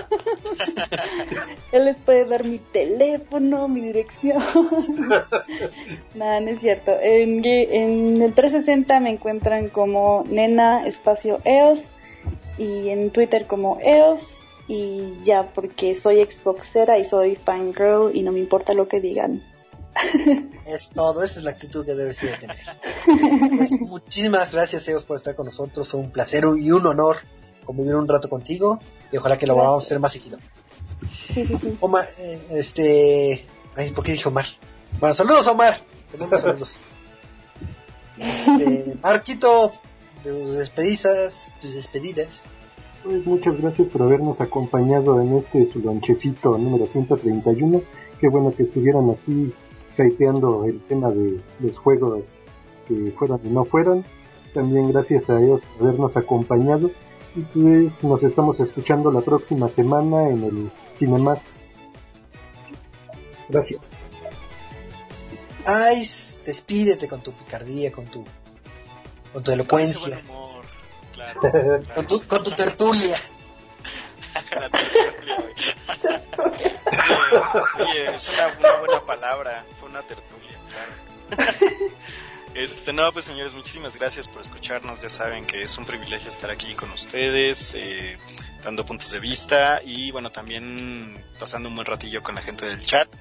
Él les puede dar mi teléfono, mi dirección. Nada, no es cierto. En, ga- en el trescientos sesenta me encuentran como Nena espacio Eos y en Twitter como Eos. Y ya, porque soy Xboxera y soy fangirl y no me importa lo que digan. Es todo, esa es la actitud que debes de tener. Pues muchísimas gracias, Eos, por estar con nosotros. Fue un placer y un honor convivir un rato contigo y ojalá que lo Gracias. podamos hacer más seguido. Sí, sí, sí. Omar, eh, este... Ay, ¿por qué dije Omar? Bueno, saludos, Omar. Te mando saludos. Este, Marquito, tus despedidas, tus despedidas. Pues muchas gracias por habernos acompañado en este su lonchecito número ciento treinta y uno. Qué bueno que estuvieran aquí hypeando el tema de los juegos que fueran y no fueran. También gracias a ellos por habernos acompañado. Y pues nos estamos escuchando la próxima semana en el Cinemas. Gracias. Ay, despídete con tu picardía, con tu con tu Ese elocuencia, buen humor, claro, claro. con tu, con tu tertulia. La tertulia, güey. Oye, oye, es una, una buena palabra, fue una tertulia, claro. Este, no, pues señores, muchísimas gracias por escucharnos. Ya saben que es un privilegio estar aquí con ustedes, eh, dando puntos de vista y bueno, también pasando un buen ratillo con la gente del chat.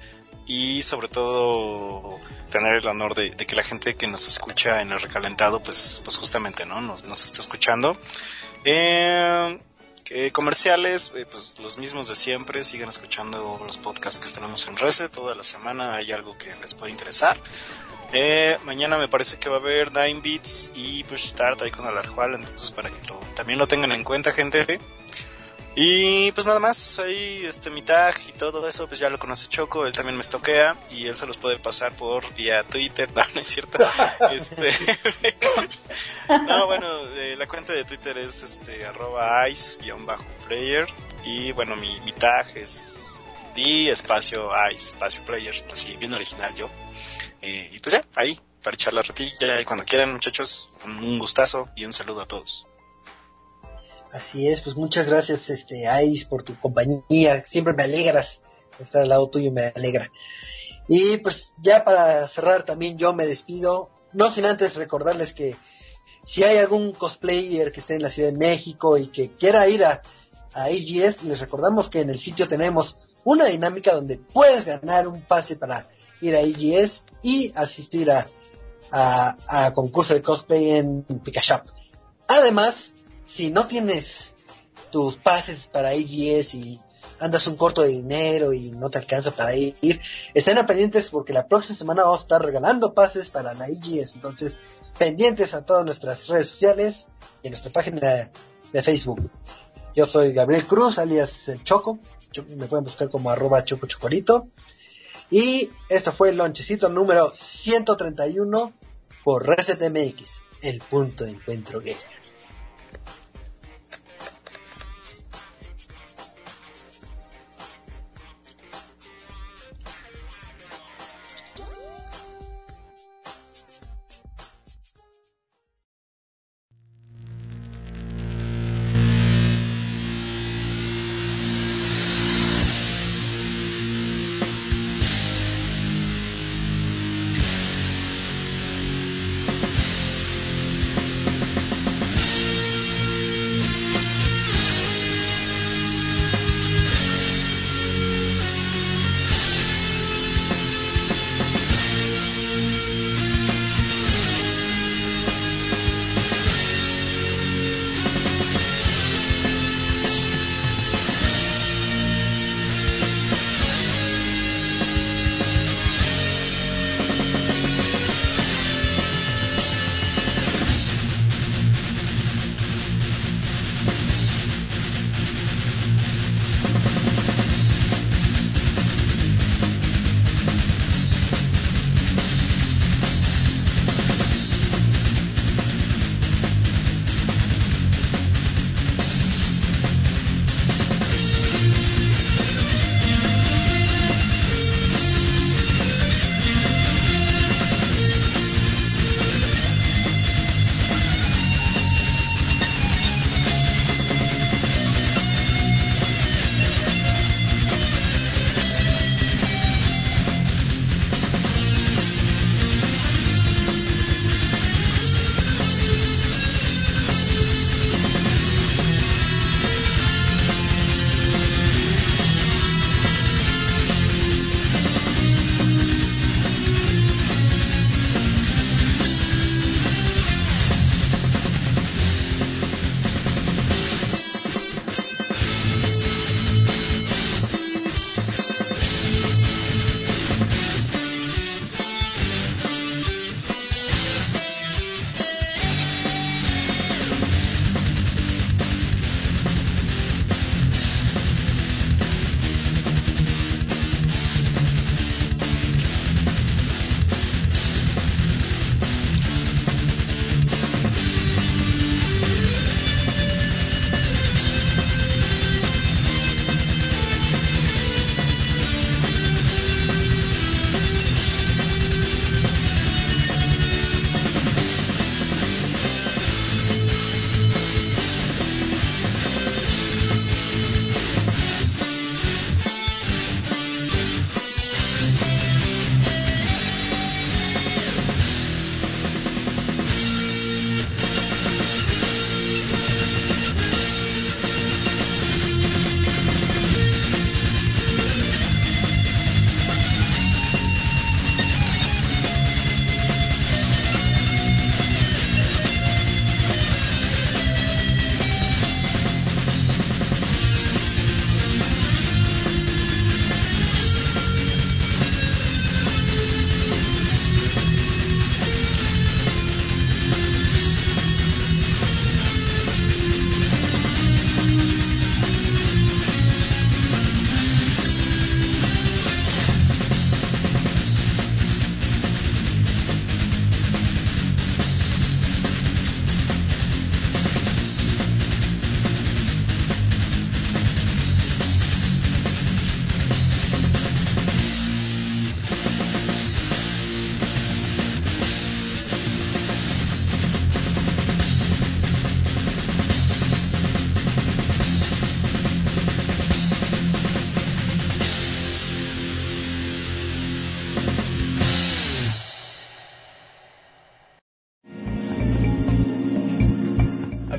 y sobre todo tener el honor de, de que la gente que nos escucha en el recalentado, pues, pues justamente, ¿no? Nos, nos está escuchando. Eh, que comerciales, eh, pues los mismos de siempre, sigan escuchando los podcasts que tenemos en Reset, toda la semana hay algo que les puede interesar. Eh, mañana me parece que va a haber Nine Beats y Push Start ahí con Alarjual, entonces para que lo, también lo tengan en cuenta, gente. Y pues nada más, ahí este mi tag y todo eso, pues ya lo conoce Choco, él también me estoquea y él se los puede pasar por vía Twitter, no, no es cierto. este No, bueno, eh, la cuenta de Twitter es este arroba ice-player y bueno, mi, mi tag es D espacio ice espacio player, así bien original yo. Eh, y pues ya, ahí, para echar la ratilla y cuando quieran, muchachos, un gustazo y un saludo a todos. Así es, pues muchas gracias, este, Ice, por tu compañía. Siempre me alegras estar al lado tuyo, me alegra. Y pues ya para cerrar también yo me despido, no sin antes recordarles que si hay algún cosplayer que esté en la Ciudad de México y que quiera ir a, a I G S, les recordamos que en el sitio tenemos una dinámica donde puedes ganar un pase para ir a I G S y asistir a, a, a concurso de cosplay en Picashop. Además, si no tienes tus pases para I G S y andas un corto de dinero y no te alcanza para ir, estén pendientes porque la próxima semana vamos a estar regalando pases para la I G S. Entonces, pendientes a todas nuestras redes sociales y en nuestra página de Facebook. Yo soy Gabriel Cruz, alias El Choco. Me pueden buscar como arroba Choco Chocorito. Y esto fue el lonchecito número ciento treinta y uno por Reset M X, el punto de encuentro gay.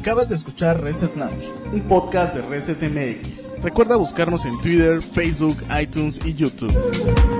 Acabas de escuchar Reset Lounge, un podcast de Reset M X. Recuerda buscarnos en Twitter, Facebook, iTunes y YouTube.